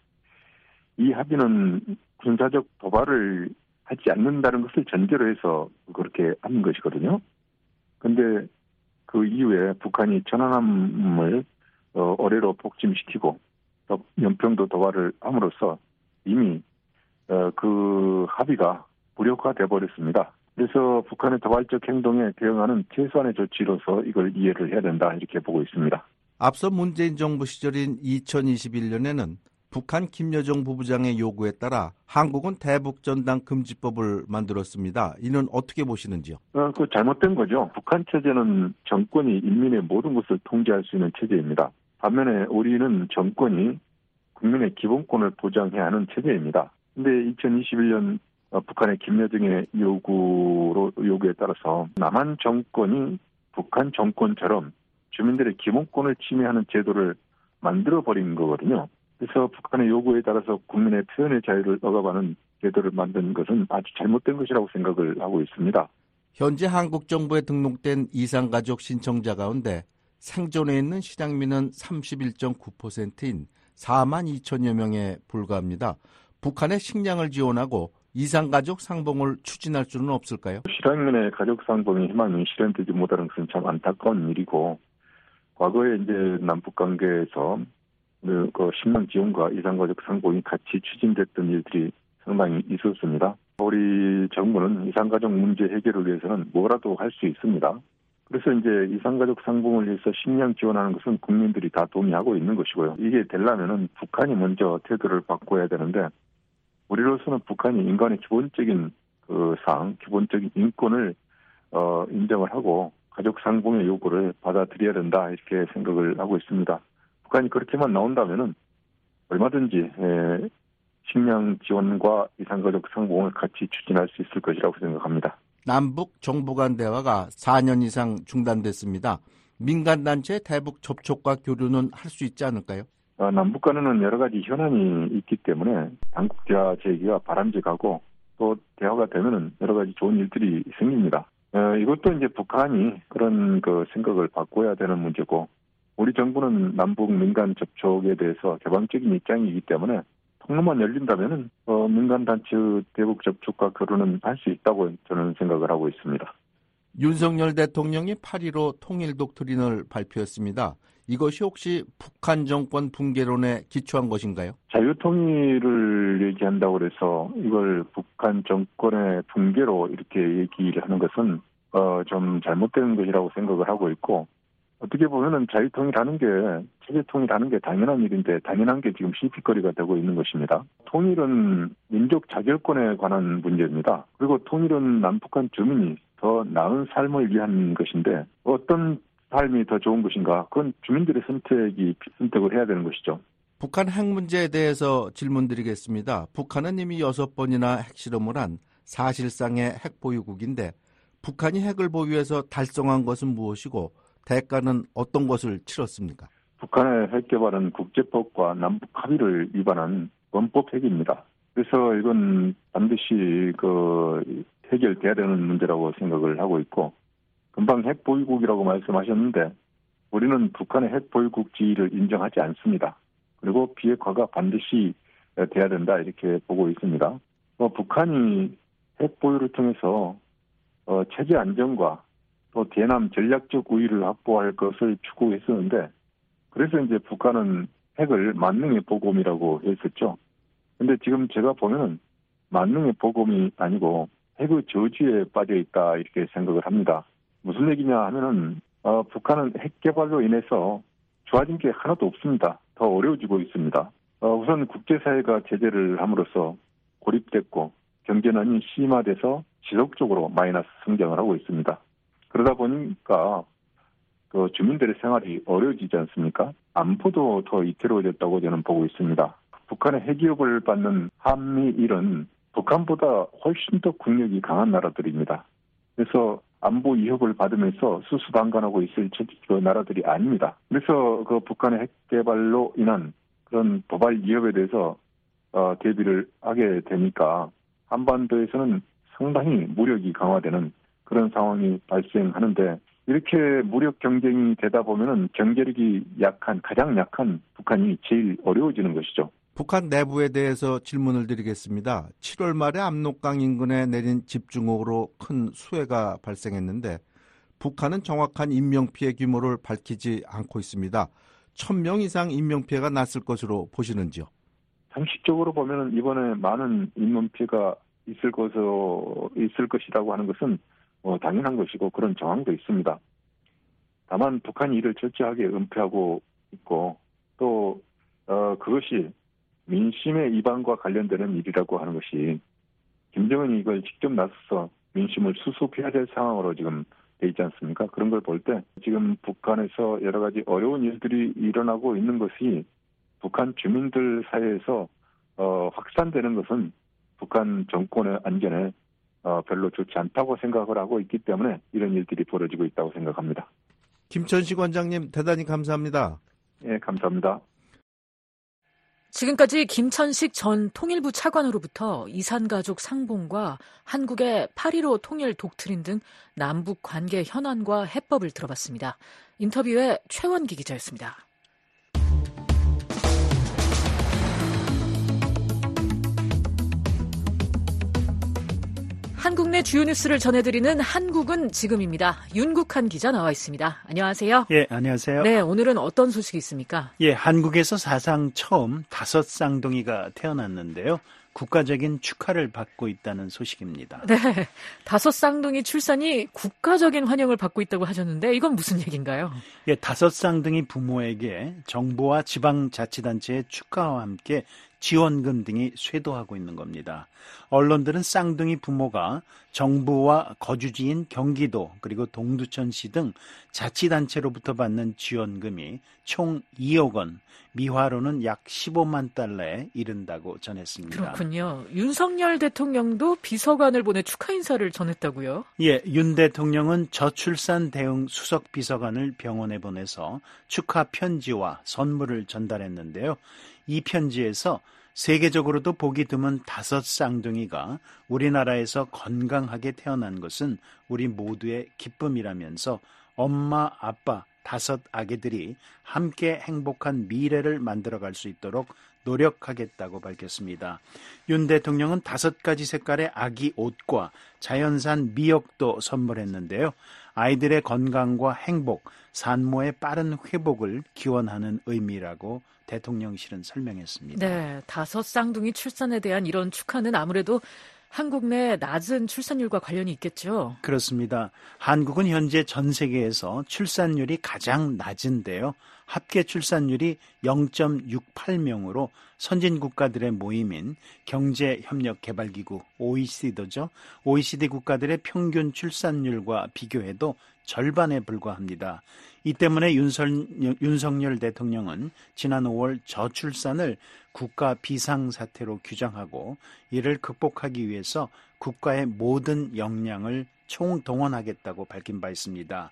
이 합의는 군사적 도발을 하지 않는다는 것을 전제로 해서 그렇게 하는 것이거든요. 그런데 그 이후에 북한이 천안함을 어, 어뢰로 폭침시키고 또 연평도 도발을 함으로써 이미 어, 그 합의가 무력화돼 버렸습니다. 그래서 북한의 도발적 행동에 대응하는 최소한의 조치로서 이걸 이해를 해야 된다 이렇게 보고 있습니다. 앞서 문재인 정부 시절인 이천이십일 년에는 북한 김여정 부부장의 요구에 따라 한국은 대북전당 금지법을 만들었습니다. 이는 어떻게 보시는지요? 어, 그 잘못된 거죠. 북한 체제는 정권이 인민의 모든 것을 통제할 수 있는 체제입니다. 반면에 우리는 정권이 국민의 기본권을 보장해야 하는 체제입니다. 그런데 이천이십일 년 어, 북한의 김여정의 요구로 요구에 따라서 남한 정권이 북한 정권처럼 주민들의 기본권을 침해하는 제도를 만들어버린 거거든요. 그래서 북한의 요구에 따라서 국민의 표현의 자유를 억압하는 제도를 만든 것은 아주 잘못된 것이라고 생각을 하고 있습니다. 현재 한국 정부에 등록된 이산가족 신청자 가운데 생존해 있는 실향민은 삼십일 점 구 퍼센트인 사만 이천여 명에 불과합니다. 북한의 식량을 지원하고 이산가족 상봉을 추진할 수는 없을까요? 실향민의 가족 상봉의 희망이 실현되지 못하는 것은 참 안타까운 일이고 과거에 이제 남북 관계에서 그, 그 식량 지원과 이산가족 상봉이 같이 추진됐던 일들이 상당히 있었습니다. 우리 정부는 이산가족 문제 해결을 위해서는 뭐라도 할 수 있습니다. 그래서 이제 이산가족 상봉을 위해서 식량 지원하는 것은 국민들이 다 동의하고 있는 것이고요. 이게 되려면은 북한이 먼저 태도를 바꿔야 되는데 우리로서는 북한이 인간의 기본적인 그 사항, 기본적인 인권을 어, 인정을 하고 가족 상봉의 요구를 받아들여야 된다 이렇게 생각을 하고 있습니다. 북한이 그렇게만 나온다면은 얼마든지 에, 식량 지원과 이산가족 상봉을 같이 추진할 수 있을 것이라고 생각합니다. 남북 정부 간 대화가 사 년 이상 중단됐습니다. 민간단체 대북 접촉과 교류는 할 수 있지 않을까요? 어, 남북 간에는 여러 가지 현안이 있기 때문에 당국 대화 제기가 바람직하고 또 대화가 되면은 여러 가지 좋은 일들이 생깁니다. 어, 이것도 이제 북한이 그런 그 생각을 바꿔야 되는 문제고 우리 정부는 남북 민간 접촉에 대해서 개방적인 입장이기 때문에 통로만 열린다면은 어, 민간 단체 대북 접촉과 교류는 할 수 있다고 저는 생각을 하고 있습니다. 윤석열 대통령이 팔 일오 통일 독트린을 발표했습니다. 이것이 혹시 북한 정권 붕괴론에 기초한 것인가요? 자유통일을 얘기한다고 해서 이걸 북한 정권의 붕괴로 이렇게 얘기를 하는 것은 어, 좀 잘못된 것이라고 생각을 하고 있고 어떻게 보면은 자유통일하는 게 체제통일하는 게 당연한 일인데 당연한 게 지금 시비거리가 되고 있는 것입니다. 통일은 민족 자결권에 관한 문제입니다. 그리고 통일은 남북한 주민이 더 나은 삶을 위한 것인데 어떤 삶이 더 좋은 것인가? 그건 주민들의 선택이 선택을 해야 되는 것이죠. 북한 핵 문제에 대해서 질문드리겠습니다. 북한은 이미 여섯 번이나 핵실험을 한 사실상의 핵 보유국인데 북한이 핵을 보유해서 달성한 것은 무엇이고 대가는 어떤 것을 치렀습니까? 북한의 핵 개발은 국제법과 남북 합의를 위반한 원법 핵입니다. 그래서 이건 반드시 그 해결돼야 되는 문제라고 생각을 하고 있고 금방 핵 보유국이라고 말씀하셨는데 우리는 북한의 핵 보유국 지위를 인정하지 않습니다. 그리고 비핵화가 반드시 돼야 된다 이렇게 보고 있습니다. 어, 북한이 핵 보유를 통해서 어, 체제 안정과 또 대남 전략적 우위를 확보할 것을 추구했었는데 그래서 이제 북한은 핵을 만능의 보검이라고 했었죠. 근데 지금 제가 보면은 만능의 보검이 아니고 핵의 저주에 빠져 있다 이렇게 생각을 합니다. 무슨 얘기냐 하면은 어, 북한은 핵 개발로 인해서 좋아진 게 하나도 없습니다. 더 어려워지고 있습니다. 어, 우선 국제사회가 제재를 함으로써 고립됐고 경제난이 심화돼서 지속적으로 마이너스 성장을 하고 있습니다. 그러다 보니까 그 주민들의 생활이 어려워지지 않습니까? 안보도 더 위태로워졌다고 저는 보고 있습니다. 북한의 핵위협을 받는 한미일은 북한보다 훨씬 더 국력이 강한 나라들입니다. 그래서 안보 위협을 받으면서 수수방관하고 있을 그 나라들이 아닙니다. 그래서 그 북한의 핵 개발로 인한 그런 도발 위협에 대해서 어, 대비를 하게 되니까 한반도에서는 상당히 무력이 강화되는 그런 상황이 발생하는데 이렇게 무력 경쟁이 되다 보면은 경제력이 약한 가장 약한 북한이 제일 어려워지는 것이죠. 북한 내부에 대해서 질문을 드리겠습니다. 칠월 말에 압록강 인근에 내린 집중호우로 큰 수해가 발생했는데 북한은 정확한 인명피해 규모를 밝히지 않고 있습니다. 천 명 이상 인명피해가 났을 것으로 보시는지요? 상식적으로 보면 이번에 많은 인명피해가 있을 것으로 있을 것이라고 하는 것은 뭐 당연한 것이고 그런 정황도 있습니다. 다만 북한이 이를 철저하게 은폐하고 있고 또 어, 그것이 민심의 이반과 관련되는 일이라고 하는 것이 김정은이 이걸 직접 나서서 민심을 수습해야 될 상황으로 지금 돼 있지 않습니까? 그런 걸 볼 때 지금 북한에서 여러 가지 어려운 일들이 일어나고 있는 것이 북한 주민들 사이에서 어, 확산되는 것은 북한 정권의 안전에 어, 별로 좋지 않다고 생각을 하고 있기 때문에 이런 일들이 벌어지고 있다고 생각합니다. 김천식 원장님 대단히 감사합니다. 예, 감사합니다. 지금까지 김천식 전 통일부 차관으로부터 이산가족 상봉과 한국의 팔일오 통일 독트린 등 남북 관계 현안과 해법을 들어봤습니다. 인터뷰에 최원기 기자였습니다. 한국 내 주요 뉴스를 전해드리는 한국은 지금입니다. 윤국한 기자 나와 있습니다. 안녕하세요. 예, 안녕하세요. 네, 오늘은 어떤 소식이 있습니까? 예, 한국에서 사상 처음 다섯 쌍둥이가 태어났는데요. 국가적인 축하를 받고 있다는 소식입니다. 네, 다섯 쌍둥이 출산이 국가적인 환영을 받고 있다고 하셨는데 이건 무슨 얘기인가요? 예, 다섯 쌍둥이 부모에게 정부와 지방자치단체의 축하와 함께 지원금 등이 쇄도하고 있는 겁니다. 언론들은 쌍둥이 부모가 정부와 거주지인 경기도 그리고 동두천시 등 자치단체로부터 받는 지원금이 총 이억 원, 미화로는 약 십오만 달러에 이른다고 전했습니다. 그렇군요. 윤석열 대통령도 비서관을 보내 축하 인사를 전했다고요? 예, 윤 대통령은 저출산 대응 수석 비서관을 병원에 보내서 축하 편지와 선물을 전달했는데요. 이 편지에서 세계적으로도 보기 드문 다섯 쌍둥이가 우리나라에서 건강하게 태어난 것은 우리 모두의 기쁨이라면서 엄마, 아빠, 다섯 아기들이 함께 행복한 미래를 만들어갈 수 있도록 노력하겠다고 밝혔습니다. 윤 대통령은 다섯 가지 색깔의 아기 옷과 자연산 미역도 선물했는데요. 아이들의 건강과 행복, 산모의 빠른 회복을 기원하는 의미라고 대통령실은 설명했습니다. 네, 다섯 쌍둥이 출산에 대한 이런 축하는 아무래도 한국 내 낮은 출산율과 관련이 있겠죠? 그렇습니다. 한국은 현재 전 세계에서 출산율이 가장 낮은데요. 합계 출산율이 영 점 육팔 명으로 선진 국가들의 모임인 경제협력개발기구 오이시디죠. 오이시디 국가들의 평균 출산율과 비교해도 절반에 불과합니다. 이 때문에 윤설, 윤석열 대통령은 지난 오월 저출산을 국가 비상사태로 규정하고 이를 극복하기 위해서 국가의 모든 역량을 총동원하겠다고 밝힌 바 있습니다.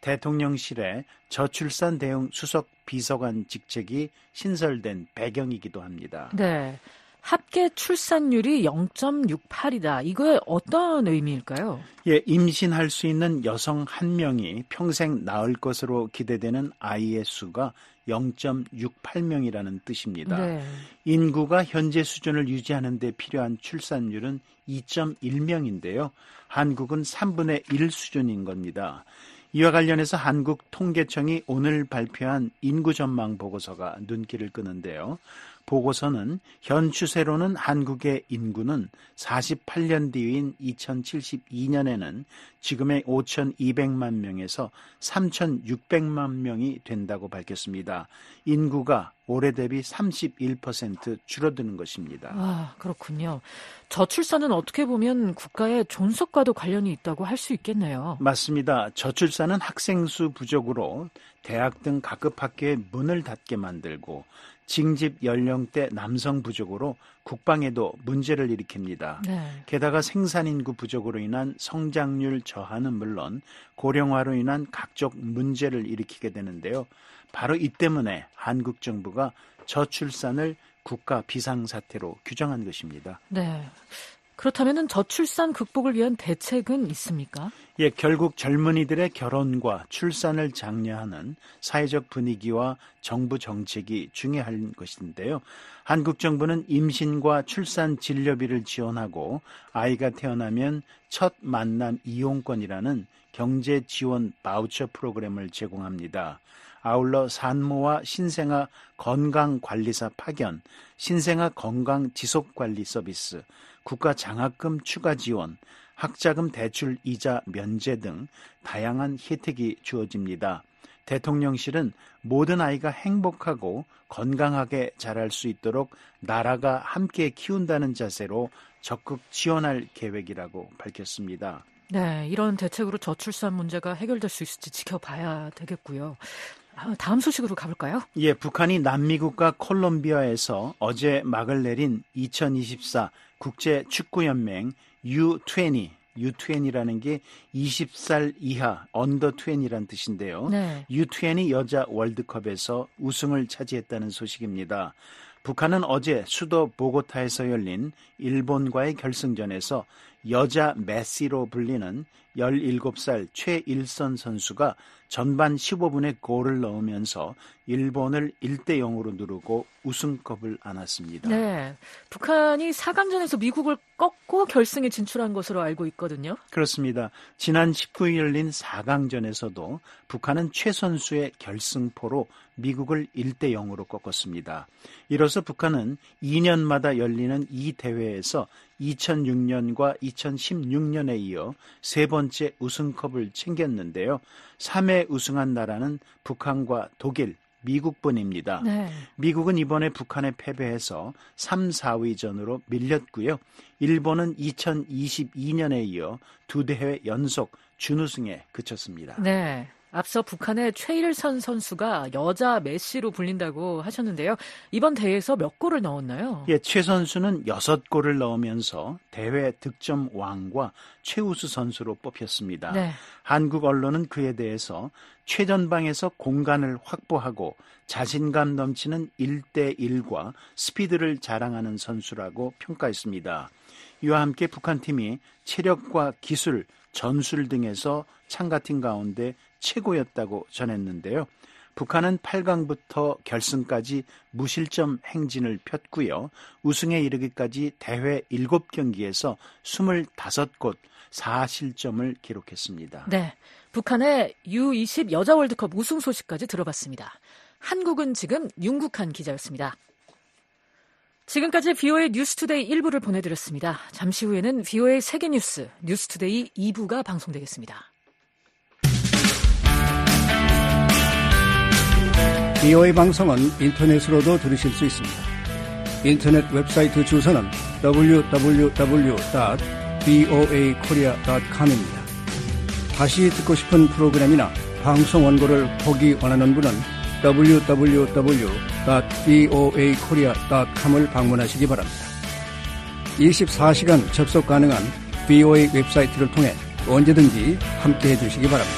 대통령실에 저출산 대응 수석 비서관 직책이 신설된 배경이기도 합니다. 네, 합계 출산율이 영 점 육팔이다. 이거에 어떤 의미일까요? 예, 임신할 수 있는 여성 한 명이 평생 낳을 것으로 기대되는 아이의 수가 영 점 육팔 명이라는 뜻입니다. 네. 인구가 현재 수준을 유지하는 데 필요한 출산율은 이 점 일 명인데요. 한국은 삼분의 일 수준인 겁니다. 이와 관련해서 한국통계청이 오늘 발표한 인구 전망 보고서가 눈길을 끄는데요. 보고서는 현 추세로는 한국의 인구는 사십팔 년 뒤인 이천칠십이 년에는 지금의 오천이백만 명에서 삼천육백만 명이 된다고 밝혔습니다. 인구가 올해 대비 삼십일 퍼센트 줄어드는 것입니다. 아, 그렇군요. 저출산은 어떻게 보면 국가의 존속과도 관련이 있다고 할 수 있겠네요. 맞습니다. 저출산은 학생 수 부족으로 대학 등 각급 학교의 문을 닫게 만들고 징집 연령대 남성 부족으로 국방에도 문제를 일으킵니다. 네. 게다가 생산인구 부족으로 인한 성장률 저하는 물론 고령화로 인한 각종 문제를 일으키게 되는데요. 바로 이 때문에 한국 정부가 저출산을 국가 비상사태로 규정한 것입니다. 네. 그렇다면 저출산 극복을 위한 대책은 있습니까? 예, 결국 젊은이들의 결혼과 출산을 장려하는 사회적 분위기와 정부 정책이 중요한 것인데요. 한국 정부는 임신과 출산 진료비를 지원하고 아이가 태어나면 첫 만남 이용권이라는 경제 지원 바우처 프로그램을 제공합니다. 아울러 산모와 신생아 건강관리사 파견, 신생아 건강 지속관리 서비스, 국가 장학금 추가 지원, 학자금 대출 이자 면제 등 다양한 혜택이 주어집니다. 대통령실은 모든 아이가 행복하고 건강하게 자랄 수 있도록 나라가 함께 키운다는 자세로 적극 지원할 계획이라고 밝혔습니다. 네, 이런 대책으로 저출산 문제가 해결될 수 있을지 지켜봐야 되겠고요. 다음 소식으로 가볼까요? 예, 북한이 남미국가 콜롬비아에서 어제 막을 내린 이천이십사 국제축구연맹 유 이십, 유 이십라는 게 이십 살 이하 언더 이십라는 뜻인데요. 네. 유 이십 여자 월드컵에서 우승을 차지했다는 소식입니다. 북한은 어제 수도 보고타에서 열린 일본과의 결승전에서 여자 메시로 불리는 열일곱 살 최일선 선수가 전반 십오 분에 골을 넣으면서 일본을 일 대 영으로 누르고 우승컵을 안았습니다. 네, 북한이 사 강전에서 미국을 꺾고 결승에 진출한 것으로 알고 있거든요. 그렇습니다. 지난 십구 일 열린 사 강전에서도 북한은 최 선수의 결승포로 미국을 일 대 영으로 꺾었습니다. 이로써 북한은 이 년마다 열리는 이 대회에서 이천육 년과 이천십육 년에 이어 세 번째 우승컵을 챙겼는데요. 삼 회 우승한 나라는 북한과 독일, 미국뿐입니다. 네. 미국은 이번에 북한에 패배해서 삼, 사 위전으로 밀렸고요. 일본은 이천이십이 년에 이어 두 대회 연속 준우승에 그쳤습니다. 네. 앞서 북한의 최일선 선수가 여자 메시로 불린다고 하셨는데요. 이번 대회에서 몇 골을 넣었나요? 예, 최 선수는 여섯 골을 넣으면서 대회 득점 왕과 최우수 선수로 뽑혔습니다. 네. 한국 언론은 그에 대해서 최전방에서 공간을 확보하고 자신감 넘치는 일 대 일과 스피드를 자랑하는 선수라고 평가했습니다. 이와 함께 북한팀이 체력과 기술, 전술 등에서 참가팀 가운데 최고였다고 전했는데요. 북한은 팔 강부터 결승까지 무실점 행진을 폈고요. 우승에 이르기까지 대회 일곱 경기에서 이십오 곳 사 실점을 기록했습니다. 네, 북한의 유 이십 여자 월드컵 우승 소식까지 들어봤습니다. 한국은 지금 윤국한 기자였습니다. 지금까지 비오에이 뉴스투데이 일 부를 보내드렸습니다. 잠시 후에는 비오에이 세계뉴스 뉴스투데이 이 부가 방송되겠습니다. 비오에이 방송은 인터넷으로도 들으실 수 있습니다. 인터넷 웹사이트 주소는 더블유 더블유 더블유 닷 비오에이 코리아 닷 컴입니다. 다시 듣고 싶은 프로그램이나 방송 원고를 보기 원하는 분은 더블유 더블유 더블유 닷 비오에이 코리아 닷 컴을 방문하시기 바랍니다. 이십사 시간 접속 가능한 비오에이 웹사이트를 통해 언제든지 함께해 주시기 바랍니다.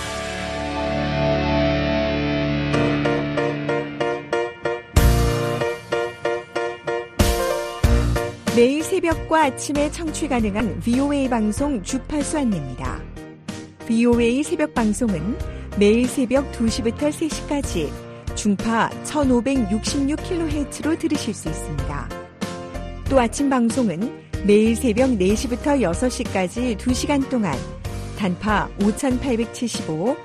매일 새벽과 아침에 청취 가능한 비오에이 방송 주파수 안내입니다. 비오에이 새벽 방송은 매일 새벽 두 시부터 세 시까지 중파 천오백육십육 킬로헤르츠로 들으실 수 있습니다. 또 아침 방송은 매일 새벽 네 시부터 여섯 시까지 두 시간 동안 단파 오천팔백칠십오,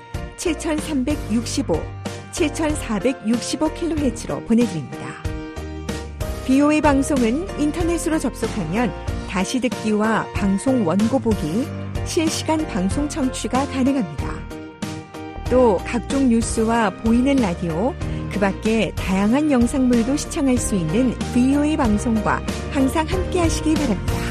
칠천삼백육십오, 칠천사백육십오 킬로헤르츠로 보내드립니다. 브이오에이 방송은 인터넷으로 접속하면 다시 듣기와 방송 원고 보기, 실시간 방송 청취가 가능합니다. 또 각종 뉴스와 보이는 라디오, 그 밖에 다양한 영상물도 시청할 수 있는 브이오에이 방송과 항상 함께 하시기 바랍니다.